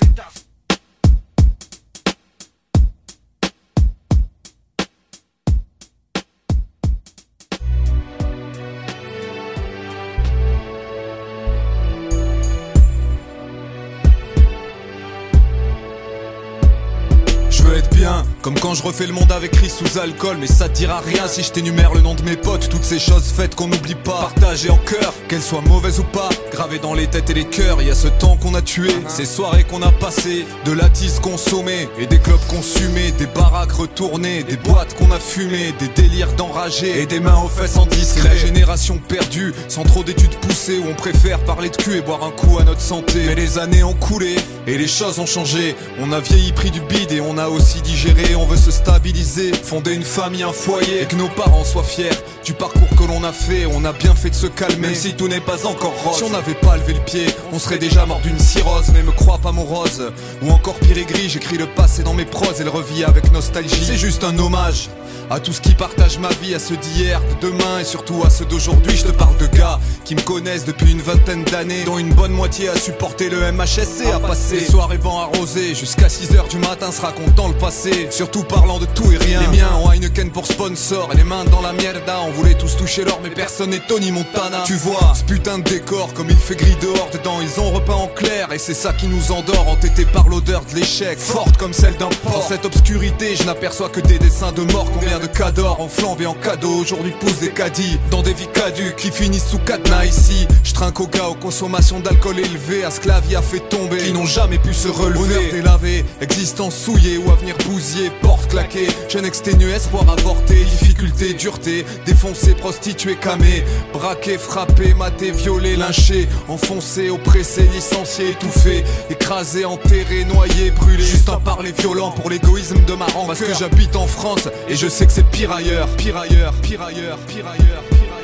[SPEAKER 7] Je veux être bien, comme quand je refais le monde avec Chris sous alcool. Mais ça te dira rien si je t'énumère le nom de mes potes. Toutes ces choses faites qu'on n'oublie pas, partagées en cœur, qu'elles soient mauvaises ou pas, gravées dans les têtes et les cœurs. Y a ce temps qu'on a tué, ces soirées qu'on a passées, de la tisse consommée et des clubs consumés, des baraques retournées, des boîtes qu'on a fumées, des délires d'enragés et des mains aux fesses en discret. La génération perdue, sans trop d'études poussées, où on préfère parler de cul et boire un coup à notre santé. Mais les années ont coulé et les choses ont changé. On a vieilli, pris du bide et on a aussi digéré. On veut se stabiliser, fonder une famille, un foyer, et que nos parents soient fiers du parcours que l'on a fait. On a bien fait de se calmer, même si tout n'est pas encore rose. Si on n'avait pas levé le pied, on serait déjà mort d'une cirrhose. Mais me crois pas mon rose, ou encore pire et gris, j'écris le passé dans mes proses et le revis avec nostalgie. C'est juste un hommage à tout ce qui partage ma vie, à ceux d'hier, de demain et surtout à ceux d'aujourd'hui. Je te parle de gars qui me connaissent depuis une vingtaine d'années, dont une bonne moitié a supporté le MHSC, à passer les soirées bancs arrosés jusqu'à 6h du matin, se racontant le passé, surtout parlant de tout et rien. Les miens ont Heineken pour sponsor et les mains dans la mierda. On voulait tous toucher l'or mais personne n'est Tony Montana. Tu vois ce putain de décor, comme il fait gris dehors, dedans ils ont repeint en clair. Et c'est ça qui nous endort, entêtés par l'odeur de l'échec, forte comme celle d'un porc. Dans cette obscurité je n'aperçois que des dessins de mort. Combien de cadors en flambe et en cadeau aujourd'hui poussent des caddies dans des vies caduques qui finissent sous cadenas. Ici je trinque aux gars aux consommations d'alcool élevées, à ce que la vie a fait tomber, qui n'ont jamais pu se relever. Honneur délavé, existence souillée ou avenir bouché. bousillé, porte claquée. Jeune exténué, espoir avorté, difficulté, dureté, défoncé, prostitué, camé, braqué, frappé, maté, violé, lynché, enfoncé, oppressé, licencié, étouffé, écrasé, enterré, noyé, brûlé. Juste un parler violent pour l'égoïsme de ma rancœur. Parce que j'habite en France et je sais que c'est pire ailleurs, pire ailleurs, pire ailleurs, pire ailleurs.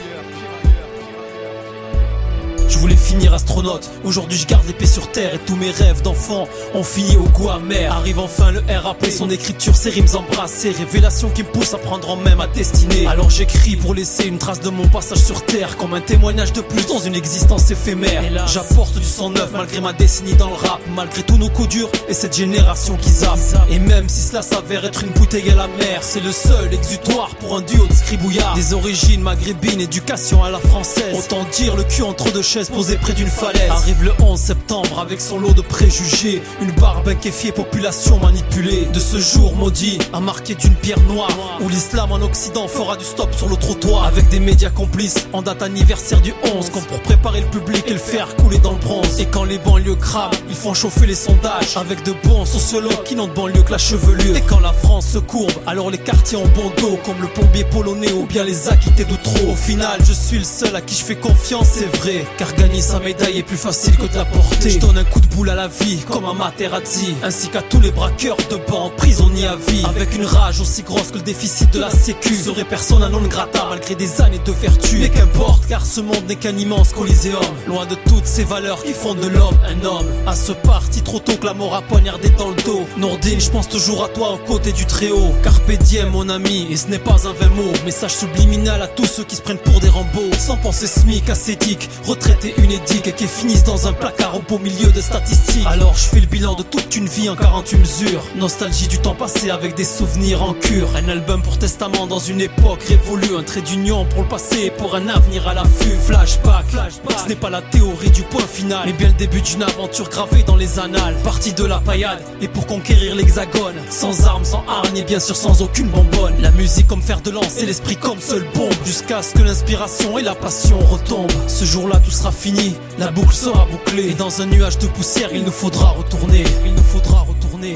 [SPEAKER 9] Je voulais finir astronaute, aujourd'hui je garde l'épée sur terre. Et tous mes rêves d'enfant ont fini au goût amer. Arrive enfin le RAP, son écriture, ses rimes embrassées, révélation qui me pousse à prendre en main ma destinée. Alors j'écris pour laisser une trace de mon passage sur terre, comme un témoignage de plus dans une existence éphémère. J'apporte du sang neuf malgré ma décennie dans le rap, malgré tous nos coups durs et cette génération qui zappe. Et même si cela s'avère être une bouteille à la mer, c'est le seul exutoire pour un duo de scribouillards. Des origines maghrébines, éducation à la française, autant dire le cul entre deux chaises posé près d'une falaise. Arrive le 11 septembre avec son lot de préjugés, une barbe inquiéfiée, population manipulée. De ce jour maudit à marquer d'une pierre noire, où l'islam en Occident fera du stop sur le trottoir. Avec des médias complices en date anniversaire du 11, comme pour préparer le public et le faire couler dans le bronze. Et quand les banlieues crament, ils font chauffer les sondages avec de bons sociologues qui n'ont de banlieue que la chevelure. Et quand la France se courbe, alors les quartiers ont bon dos, comme le plombier polonais ou bien les acquittés d'Outreau. Au final je suis le seul à qui je fais confiance, c'est vrai, car gagner sa médaille est plus facile que de la porter. Je donne un coup de boule à la vie comme à Materazzi, ainsi qu'à tous les braqueurs de banc prisonniers à vie. Avec une rage aussi grosse que le déficit de la sécu, serait persona non grata malgré des années de vertu. Mais qu'importe, car ce monde n'est qu'un immense coliséum, loin de toutes ces valeurs qui font de l'homme un homme. À ce parti trop tôt que la mort a poignardé dans le dos. Nourdine, je pense toujours à toi aux côtés du Très-Haut. Carpe diem mon ami, et ce n'est pas un vain mot, message subliminal à tous ceux qui se prennent pour des Rambo. Sans penser SMIC, ascétique, retraité unédique, et qui finissent dans un placard au beau milieu de statistiques. Alors je fais le bilan de toute une vie en 48 mesures, nostalgie du temps passé avec des souvenirs en cure. Un album pour testament dans une époque révolue, un trait d'union pour le passé et pour un avenir à l'affût. Flashback, ce n'est pas la théorie du point final, mais bien le début d'une aventure gravée dans les annales. Partie de la paillade et pour conquérir l'hexagone, sans armes, sans hargne et bien sûr sans aucune bonbonne. La musique comme fer de lance et l'esprit comme seule bombe, jusqu'à ce que l'inspiration et la passion retombent. Ce jour-là tout sera fini, la boucle sera bouclée, et dans un nuage de poussière il nous faudra retourner. Il nous faudra retourner.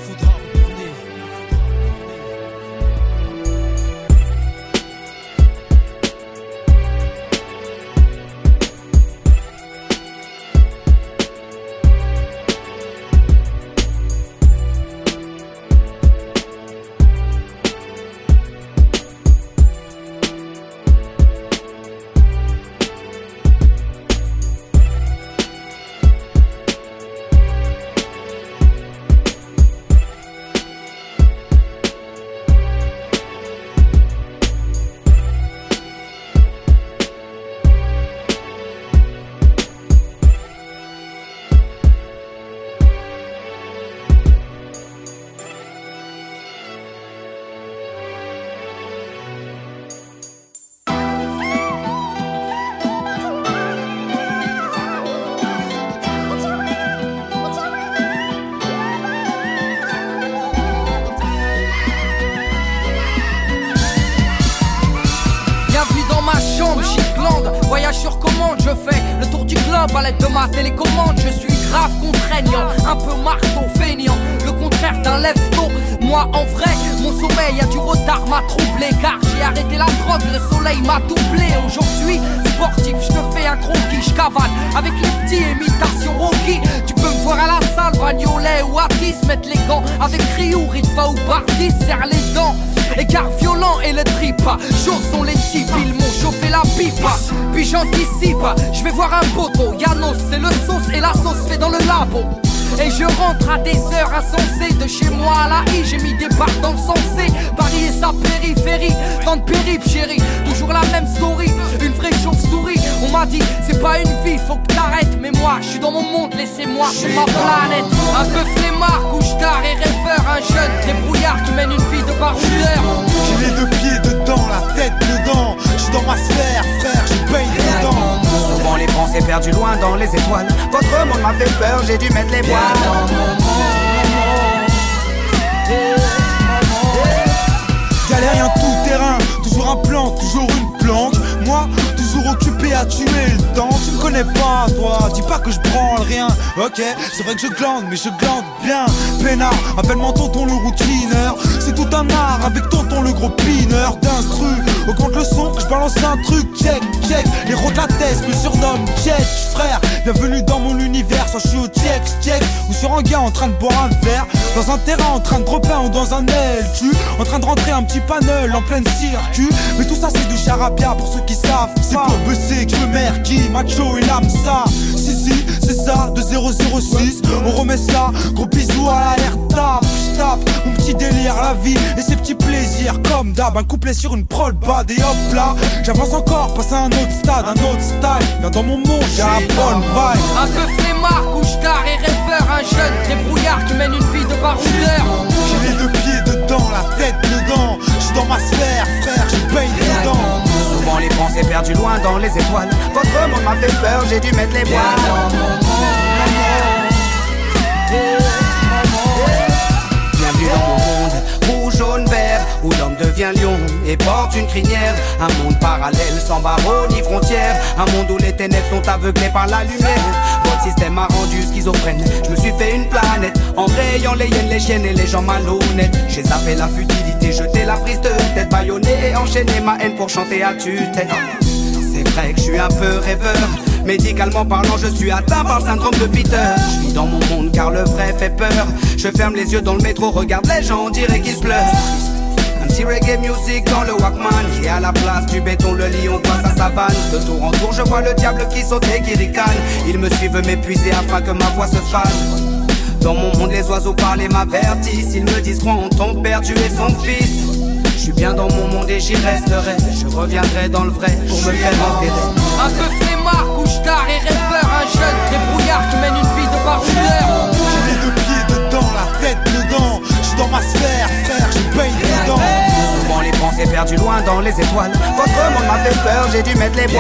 [SPEAKER 10] Voyage sur commande, je fais le tour du globe à l'aide de ma télécommande. Je suis grave contraignant, un peu marteau feignant, le contraire d'un lève-tôt. Moi en vrai, mon sommeil a du retard, m'a troublé, car j'ai arrêté la drogue, le soleil m'a doublé. Aujourd'hui, sportif, je te fais un croquis, je cavale avec les petits, imitation Rocky. Tu peux me voir à la salle, Bagnolet ou Atis, mettre les gants avec Ryu, Ritva ou Bardis, serre les dents. Écart violent et le trip, chauds sont les types, ils m'ont chauffé la pipe. Puis j'anticipe, je vais voir un poteau, Yanos c'est le sauce et la sauce fait dans le labo. Et je rentre à des heures insensées, de chez moi à la I, j'ai mis des barres dans le sensé. Paris et sa périphérie, tant de périples chérie, toujours la même story, une vraie chauve-souris. On m'a dit, c'est pas une vie, faut que t'arrêtes. Mais moi, je suis dans mon monde, laissez-moi sur ma planète. Un peu flemmard, couche-tard et rêveur, un jeune débrouillard qui mène une vie de baroudeur.
[SPEAKER 3] J'ai les deux pieds dedans, la tête dedans. Je suis dans ma sphère, frère, je baigne dedans.
[SPEAKER 11] Souvent les pensées perdues loin dans les étoiles. Votre monde m'a fait peur, j'ai dû mettre les voiles.
[SPEAKER 3] Galérien tout terrain, toujours un plan, toujours une planque. Moi, toujours occupé à tuer le temps. Tu me connais
[SPEAKER 11] connais pas, toi, dis pas que je branle rien. Ok, c'est vrai que je glande, mais je glande bien. Peinard, appelle-moi tonton le routineur. C'est tout un art avec tonton le gros pineur. D'instru, augmente le son que je balance un truc. Check, check, les héros de la thèse me surnomment check. Frère, bienvenue dans mon univers. Soit je suis au check, check, ou sur un gars en train de boire un verre. Dans un terrain en train de dropper ou dans un LQ. En train de rentrer un petit panel en pleine circuit. Mais tout ça c'est du charabia pour ceux qui savent. C'est pour bosser que je me merquille, macho et l'âme ça. Si, c'est ça, de 006. On remet ça, gros bisous à la air tape. J'tape mon petit délire, la vie et ses petits plaisirs. Comme d'hab, un couplet sur une prol bad. Et hop là, j'avance encore, passe à un autre stade, un autre style. Viens dans mon monde, j'ai la bonne vibe.
[SPEAKER 10] Un peu flemmard, couche-tard et rêveur. Un jeune débrouillard qui mène une vie de baroudeur.
[SPEAKER 11] J'ai les deux pieds dedans, la tête dedans. J'suis dans ma sphère, frère, je baigne dedans.
[SPEAKER 3] Souvent les pensées perdues loin dans les étoiles. Votre monde m'a fait peur, j'ai dû mettre les voiles. Bienvenue dans mon monde, rouge, jaune, vert, où l'homme devient lion et porte une crinière. Un monde parallèle sans barreaux ni frontières. Un monde où les ténèbres sont aveuglées par la lumière. Votre système m'a rendu schizophrène. Je me suis fait une planète en rayant les hyènes, les chiennes et les gens malhonnêtes. J'ai zappé la futilité, jeté la prise de tête, bâillonné et enchaîné ma haine pour chanter à tue-tête. C'est vrai que je suis un peu rêveur. Médicalement parlant, je suis atteint par le syndrome de Peter. Je vis dans mon monde car le vrai fait peur. Je ferme les yeux dans le métro, regarde les gens, on dirait qu'ils pleurent. Un petit reggae music dans le Walkman, qui est à la place du béton, le lion passe à sa vanne. De tour en tour, je vois le diable qui saute et qui ricane. Ils me suivent m'épuiser afin que ma voix se fane. Dans mon monde, les oiseaux parlent et m'avertissent. Ils me disent crois en ton père, tu es son fils. Je suis bien dans mon monde et j'y resterai. Je reviendrai dans le vrai pour me faire enterrer.
[SPEAKER 10] Un peu flemmard, couche-tard et rêveur. Un jeune débrouillard qui mène une vie de baroudeur.
[SPEAKER 11] J'ai les deux pieds dedans, la tête dedans. J'suis dans ma sphère, frère, je baigne dedans.
[SPEAKER 3] Souvent les pensées perdues loin dans les étoiles. Votre monde m'a fait peur, j'ai dû mettre les voiles.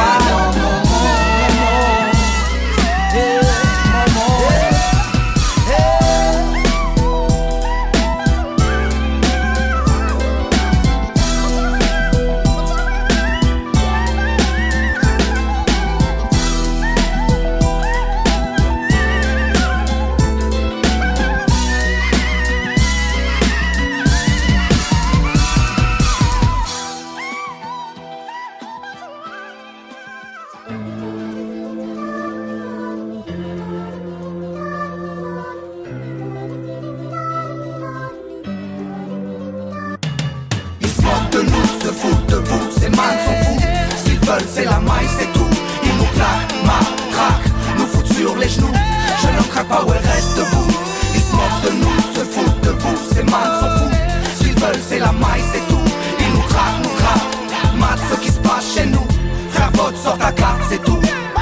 [SPEAKER 2] C'est la maille, c'est tout. Ils nous claquent, matraquent, nous foutent sur les genoux. Je ne crains pas où elle reste debout. Ils se moquent de nous, se foutent de vous. Ces man s'en foutent. S'ils veulent, c'est la maille, c'est tout. Ils nous craquent, nous craquent. Mat ce qui se passe chez nous. Frère, vote, sort ta carte, c'est tout.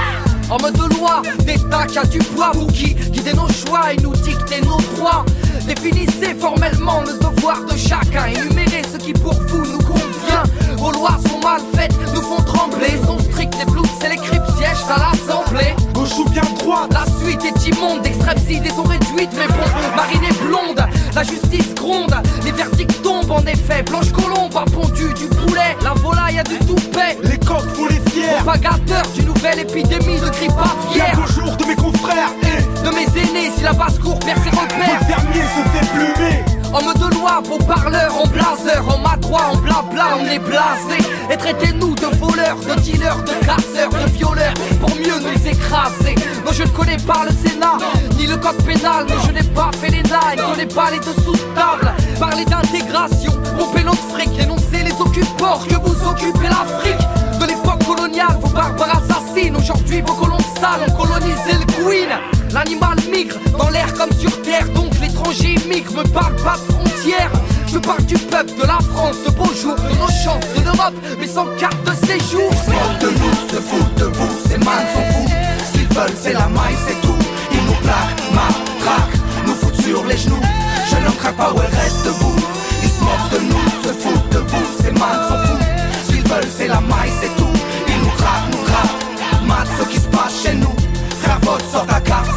[SPEAKER 10] En mode de loi, d'État qui a du poids, vous qui guidez nos choix et nous dictez nos droits. Définissez formellement le devoir de chacun. Énumérez ce qui pour vous nous convient. Vos lois sont mal faites, nous font trembler. Sont strictes, les blouses et les cryptes siègent à l'assemblée.
[SPEAKER 11] Gauche ou bien droite,
[SPEAKER 10] la suite est immonde. D'extrêmes idées sont réduites, mais bon, marine est blonde. La justice gronde, les verdicts tombent en effet. Blanche Colombe a pondu du poulet, la volaille a du toupet.
[SPEAKER 11] Les coqs font les fiers,
[SPEAKER 10] propagateurs d'une nouvelle épidémie de grippe aviaire.
[SPEAKER 11] Bien jour de mes confrères et
[SPEAKER 10] de mes aînés, si la basse-cour perd ses repères.
[SPEAKER 11] Le fermier se fait plumer.
[SPEAKER 10] En mode de loi, beau parleur, en blazer, en matrois, en blabla, on est blasé. Et traitez-nous de voleurs, de dealers, de casseurs, de violeurs, pour mieux nous écraser. Non, je ne connais pas le Sénat, ni le code pénal. Non, je n'ai pas fait les nains, ne connais pas les dessous de table. Parler d'intégration, pomper notre fric, dénoncer les occupants, que vous occupez l'Afrique. De l'époque coloniale, vos barbares assassines. Aujourd'hui, vos colons sales ont colonisé le Queen. L'animal migre dans l'air comme sur terre, donc l'étranger migre, me parle pas de frontières. Je parle du peuple, de la France, de beaux jours, de nos chances, de l'Europe, mais sans carte de séjour.
[SPEAKER 2] Ils se moquent de nous, se foutent de vous, ces man s'en foutent. S'ils veulent, c'est la maille, c'est tout. Ils nous plaquent, matraquent, nous foutent sur les genoux. Je ne crains pas où elle reste debout. Ils se moquent de nous, se foutent de vous, ces man s'en foutent. S'ils veulent, c'est la maille, c'est tout. Ils nous craquent, mat ce qui se passe chez nous. Frère, vote, sort ta carte, c'est
[SPEAKER 11] les lois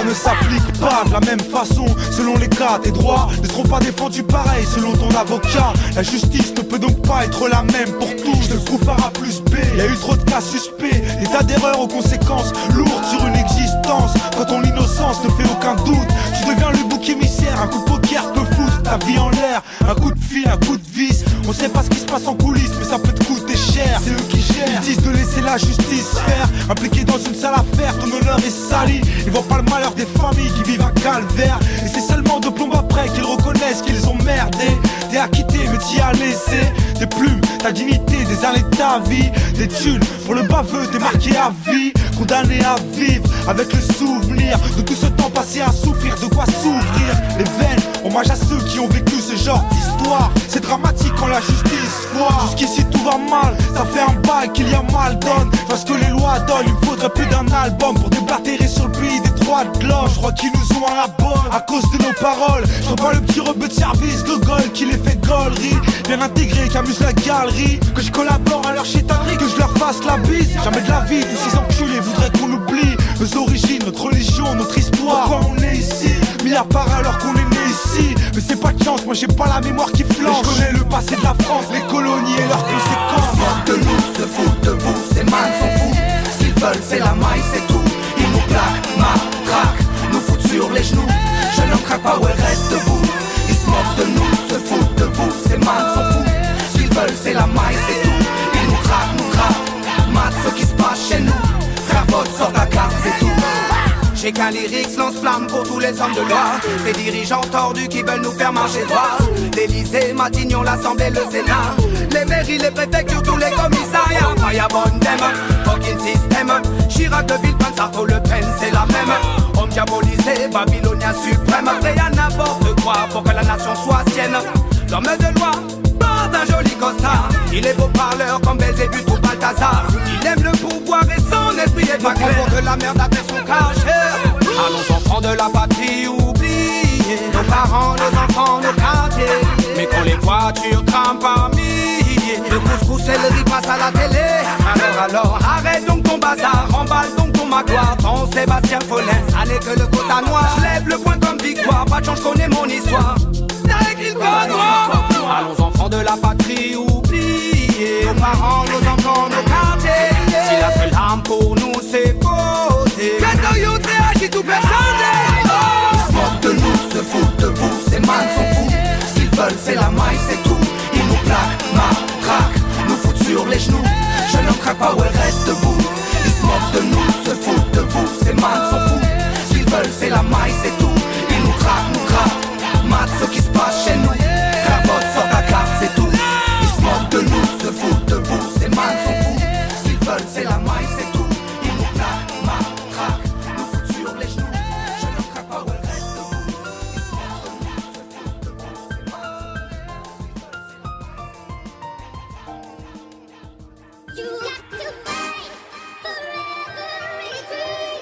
[SPEAKER 11] ne s'applique pas de la même façon selon les cas. Tes droits ne seront pas défendus pareil selon ton avocat. La justice ne peut donc pas être la même pour tous. Je te le prouve par A plus B. Y a eu trop de cas suspects, des tas d'erreurs aux conséquences lourdes sur une existence. Quand ton innocence ne fait aucun doute, tu deviens le bouc émissaire. Un coup de poker peut foutre ta vie en l'air. Un coup de fil, un coup de vis. On sait pas ce qui se passe en coulisses, mais ça peut te coûter cher. C'est eux qui gèrent. Ils disent de laisser la justice faire. Impliqué dans une sale affaire, ton honneur est sali. Ils voient pas le malheur des familles qui vivent un calvaire. Et c'est seulement de plomb après qu'ils reconnaissent qu'ils ont merdé. T'es acquitté mais t'y as laissé des plumes, ta dignité, des années de ta vie. Des thunes pour le baveux, t'es marqué à vie. Condamné à vivre avec le souvenir de tout ce temps passé à souffrir. De quoi s'ouvrir les veines, hommage à ceux qui ont vécu ce genre d'histoire. C'est dramatique quand la justice foire. Jusqu'ici tout va mal, ça fait un bail qu'il y a mal donne. Parce que les lois donnent, il me faudrait plus d'un album pour déblatérer sur le pays des droits de l'homme. Je crois qu'ils nous ont à la bonne à cause de nos paroles. Je vois pas le petit rebeu de service de Gaulle qui les fait gaulerie. Bien intégré, qui amuse la galerie. Que je collabore à leur chétanerie, que je leur fasse la bise. Jamais de la vie, tous ces enculés voudraient qu'on oublie nos origines, notre religion, notre histoire. Pourquoi on est ici, mis à part alors qu'on est né ici. Mais c'est pas de chance, moi j'ai pas la mémoire qui flanche. Je connais le passé de la France, les colonies et leurs conséquences.
[SPEAKER 2] Ils se moquent de nous, se foutent de vous, ces man s'en foutent. Ce qu'ils veulent c'est la maille, c'est tout. Ils nous plaquent, matraquent, nous foutent sur les genoux. Je n'en crains pas, ouais reste debout. Ils se moquent de nous, se foutent de vous, ces man s'en foutent. Ce qu'ils veulent c'est la maille, c'est tout. Ils nous craquent, mat ce qui se passe chez nous. Cravotte, sort la carte, c'est tout. J'ai qu'un lyrics lance-flamme pour tous les hommes de loi. Ces dirigeants tordus qui veulent nous faire marcher droit. L'Élysée, Matignon, l'Assemblée, le Sénat. Les mairies, les préfectures, tous les commissariats. Firebone, dem, fucking system. Chirac, de Villepin, Sarko, Le Pen, c'est la même. Homme diabolisé, Babylonien suprême. Prêt à n'importe quoi pour que la nation soit sienne. L'homme de loi porte un joli costard. Il est beau parleur comme Belzébuth ou Balthazar. Il aime le pouvoir et son esprit est pas clair. Pour que la merde a fait son cachet. Allons enfants de la patrie oubliés. Nos parents, nos enfants, nos quartiers. Mais quand les voitures trament par milliers, le couscous et le riz passent à la télé. Alors arrête donc ton bazar, remballe donc ton magloire. Ton Sébastien Follin, ça n'est que le quota noir. Je lève le poing comme victoire, pas de chance, je connais mon histoire. Allons enfants de la patrie oubliés. Nos parents, nos enfants, nos quartiers. Si la seule arme pour nous c'est voter, que youth réagit tout personne. Ils se moquent de nous, se foutent de vous, ces man s'en foutent. Ce qu'ils veulent c'est la maille, c'est tout. Ils nous plaquent, matraquent, nous foutent sur les genoux. Je n'en crains pas, ouais reste debout. Ils se moquent de nous, se foutent de vous, ces man s'en foutent. Ce qu'ils veulent c'est la maille, c'est tout. Ils nous craquent, mat ce qui se passe chez nous. Cravotte, sort ta carte, c'est tout. Ils se moquent de nous, se foutent de vous, ces man s'en foutent. Ce qu'ils veulent c'est la maille, c'est tout. Ils nous plaquent, matraquent, nous foutent sur les genoux. Je n'en crains pas, ouais reste debout. Ils se moquent de nous, se foutent de vous, ces man s'en foutent.
[SPEAKER 12] You got to fight forever retreat.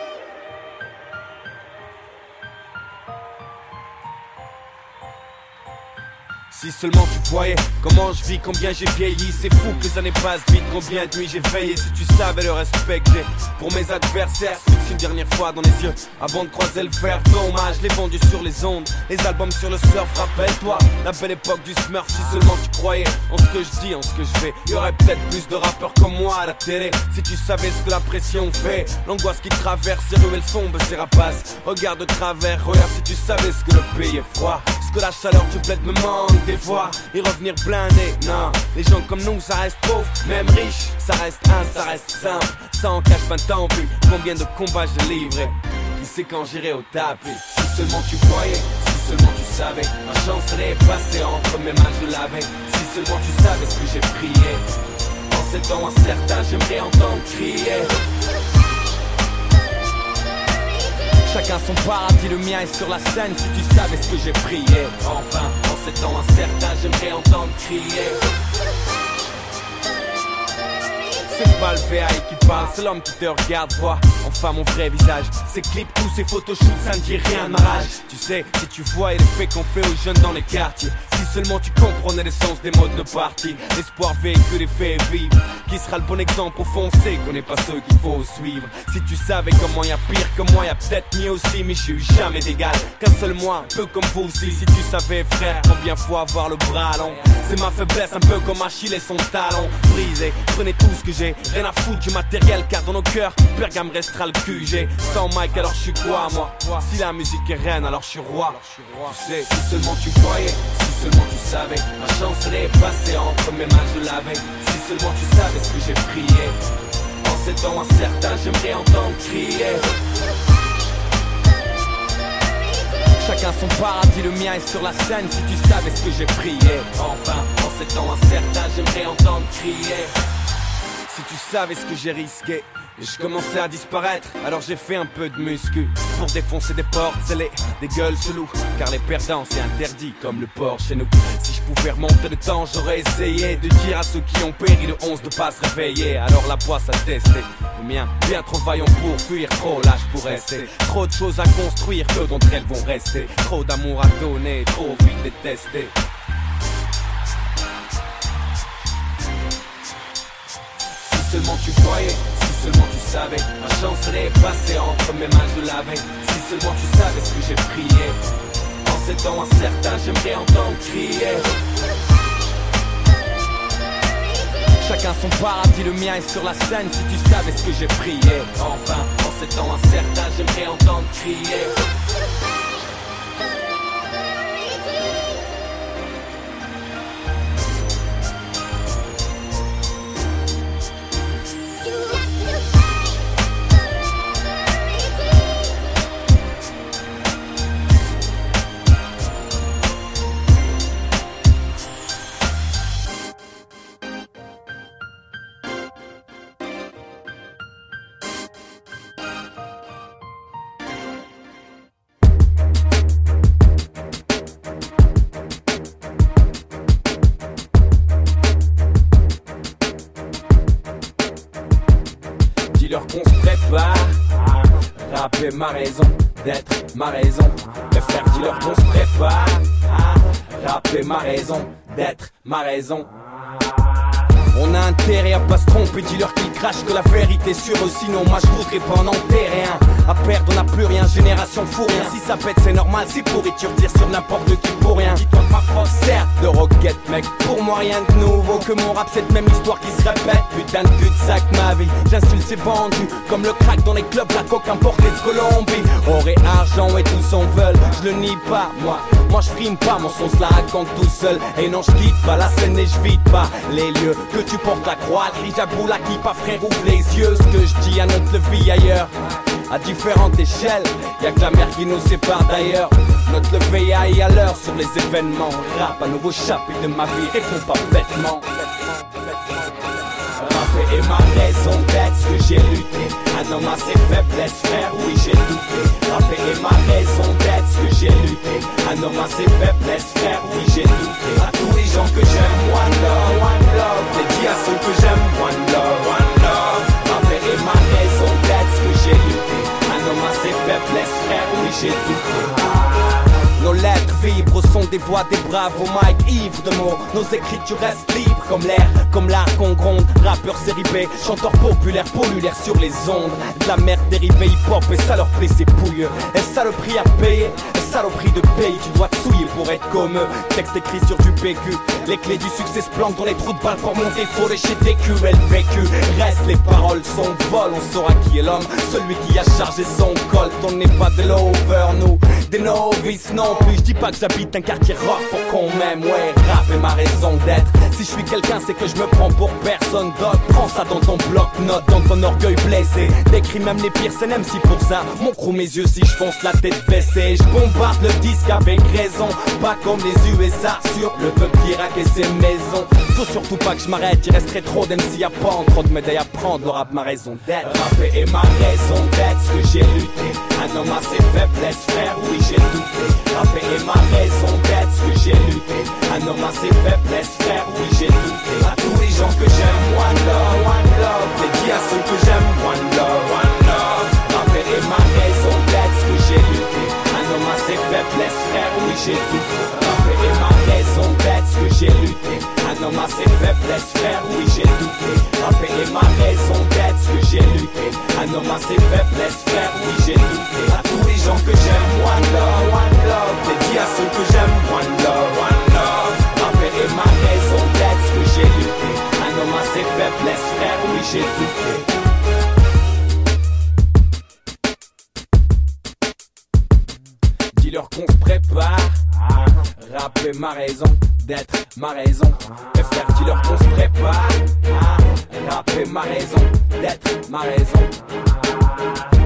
[SPEAKER 13] Si seulement tu voyais comment je vis, combien j'ai vieilli. C'est fou que les années passent vite, combien de nuits j'ai veillé. Si tu savais le respect que j'ai pour mes adversaires, c'est une dernière fois dans les yeux avant de croiser le fer. Dommage, les vendus sur les ondes, les albums sur le surf. Rappelle-toi la belle époque du Smurf. Si seulement tu croyais en ce que je dis, en ce que je fais, y aurait peut-être plus de rappeurs comme moi à la télé. Si tu savais ce que la pression fait, l'angoisse qui traverse ces ruelles sombres, ces rapaces. Regarde de travers, regarde si tu savais ce que le pays est froid. Ce que la chaleur du bled me manque des fois. Et revenir blindé, non. Les gens comme nous, ça reste pauvre, même riche. Ça reste ça reste simple. Ça en cache 20 ans plus. Combien de combats j'ai livré. Qui sait quand j'irai au tapis. Si seulement tu voyais, si seulement tu savais. Ma chance allait passer entre mes mains, je l'avais. Si seulement tu savais ce que j'ai prié. En ces temps incertains, j'aimerais entendre crier. Chacun son paradis, le mien est sur la scène. Si tu savais ce que j'ai prié. Enfin, en ces temps incertains, j'aimerais entendre crier. C'est pas le VAI qui parle, c'est l'homme qui te regarde, vois enfin mon vrai visage. Ces clips, tous ces photoshoots, ça ne dit rien de ma rage. Tu sais, si tu vois les faits qu'on fait aux jeunes dans les quartiers, si seulement tu comprenais l'essence des modes de parti. L'espoir véhicule et fait vivre. Qui sera le bon exemple au fond, c'est qu'on n'est pas ceux qu'il faut suivre. Si tu savais comment y'a pire que moi, y'a peut-être mieux aussi, mais j'ai eu jamais d'égal qu'un seul moi, un peu comme vous aussi. Si tu savais frère, combien faut avoir le bras long. C'est ma faiblesse, un peu comme Achille et son talon brisé. Prenez tout ce que j'ai, rien à foutre du matériel, car dans nos cœurs, Bergame restera le QG. Sans Mike, alors je suis quoi moi? Si la musique est reine, alors je suis roi. Tu sais, si seulement tu voyais, si seulement tu savais, ma chance elle est passée entre mes mains, je l'avais. Si seulement tu savais ce que j'ai prié. En ces temps incertains, j'aimerais entendre crier. Chacun son paradis, le mien est sur la scène. Si tu savais ce que j'ai prié. Enfin, en ces temps incertains, j'aimerais entendre crier. Si tu savais ce que j'ai risqué. Et je commençais à disparaître, alors j'ai fait un peu de muscu pour défoncer des portes scellées, des gueules cheloues. Car les perdants c'est interdit comme le port chez nous. Si je pouvais remonter le temps, j'aurais essayé de dire à ceux qui ont péri le 11 de pas se réveiller. Alors la poisse à tester, le mien bien trop vaillant pour fuir, trop lâche pour rester. Trop de choses à construire, peu d'entre elles vont rester. Trop d'amour à donner, trop vite détester. Si seulement tu voyais, si seulement tu savais, ma chance elle est passée entre mes mains, je l'avais. Si seulement tu savais ce que j'ai prié. En ces temps incertains, j'aimerais entendre crier. Chacun son paradis, le mien est sur la scène. Si tu savais ce que j'ai prié. Enfin, en ces temps incertains, j'aimerais entendre crier. Dis-leur qu'on se prépare. Rapper ma raison d'être, ma raison. Mes frères, dis-leur qu'on se prépare. Rapper ma raison d'être, ma raison. On a intérêt à pas se tromper, dis-leur qu'ils crachent que la vérité sur eux. Sinon moi je voudrais pas en enterrer un. À perdre on n'a plus rien, génération fou rien. Si ça pète c'est normal, c'est pourriture, tire sur n'importe qui pour rien. Dis-toi que ma France certes de roquette mec. Pour moi rien de nouveau que mon rap, cette même histoire qui se répète. Putain de cul-de-sac ma vie, j'insulte c'est vendu. Comme le crack dans les clubs, la coke importée de Colombie. Or et argent et tous en veulent, je le nie pas moi je frime pas, mon son se la raconte tout seul. Et non je quitte pas la scène et je vide pas les lieux. Que tu portes la croix, le hijabou, la kippa, frère ouvre les yeux. Ce que je dis à notre vie ailleurs, à différentes échelles, y'a que la mer qui nous sépare d'ailleurs. Notre levé aille à l'heure sur les événements. Rap, un nouveau chapitre de ma vie, réponds pas bêtement. Rapper est ma raison d'être, ce que j'ai lutté. Un homme à ses faiblesses, frère, oui j'ai douté. Rapper est ma raison d'être, ce que j'ai lutté. Un homme à ses faiblesses, frère, oui j'ai douté. À tous les gens que j'aime, one love, dédié à ceux que j'aime, one love. Rapper est ma raison d'être, ce que j'ai lutté. Un homme à ses faiblesses, frère, oui j'ai douté. Nos lettres vibrent au son des voix des braves au mic ivres de mots. Nos écritures restent libres comme l'air, comme l'art qu'on gronde. Rappeur série B, chanteur populaire, polluaire sur les ondes. De la merde dérivée hip-hop et ça leur plaît, c'est pouilleux. Et ça le prix à payer, et saloperie de pays. Tu dois te souiller pour être comme eux. Texte écrit sur du PQ. Les clés du succès se planquent dans les trous de balles pour mon défaut. Les chez TQ, elle vécu. Reste, les paroles sont vol. On saura qui est l'homme, celui qui a chargé son col. On n'est pas de l'over, nous, des novices non plus. Je dis pas que j'habite un quartier rock pour qu'on m'aime. Ouais, rap est ma raison d'être. Si je suis quelqu'un, c'est que je me prends pour personne d'autre. Prends ça dans ton bloc-notes, dans ton orgueil blessé. Décris même les pires scènes, même si pour ça mon crew mes yeux si je fonce la tête baissée. Je bombarde le disque avec raison, pas comme les USA sur le peuple d'Irak et ses maisons. Faut surtout pas que je m'arrête, il resterait trop d'MC à prendre, trop de médailles à prendre. Le rap ma raison d'être. Rapper est ma raison d'être, ce que j'ai lutté. Un homme à ses faiblesses, frère, oui j'ai douté. Rapper est ma raison d'être, ce que j'ai lutté. Un homme à ses faiblesses, frère, oui j'ai douté. À tous les gens que j'aime, one love,
[SPEAKER 14] faiblesses, frère, oui j'ai tout. Rapper est ma raison d'être, ce que j'ai lutté. Un homme a ses faiblesses, frère, oui j'ai douté. Rapper est ma raison d'être, ce que j'ai lutté. Un homme a ses faiblesses, frère, oui j'ai douté. À tous les gens que j'aime, one love. Dédié à ceux que j'aime, one love. Rapper est ma raison d'être, ce que j'ai lutté. Un homme a ses faiblesses, frère, oui j'ai douté. Dis-leur qu'on se prépare. Rapper ma raison d'être, ma raison. Et frère, dis-leur qu'on se prépare. Rapper ma raison d'être, ma raison.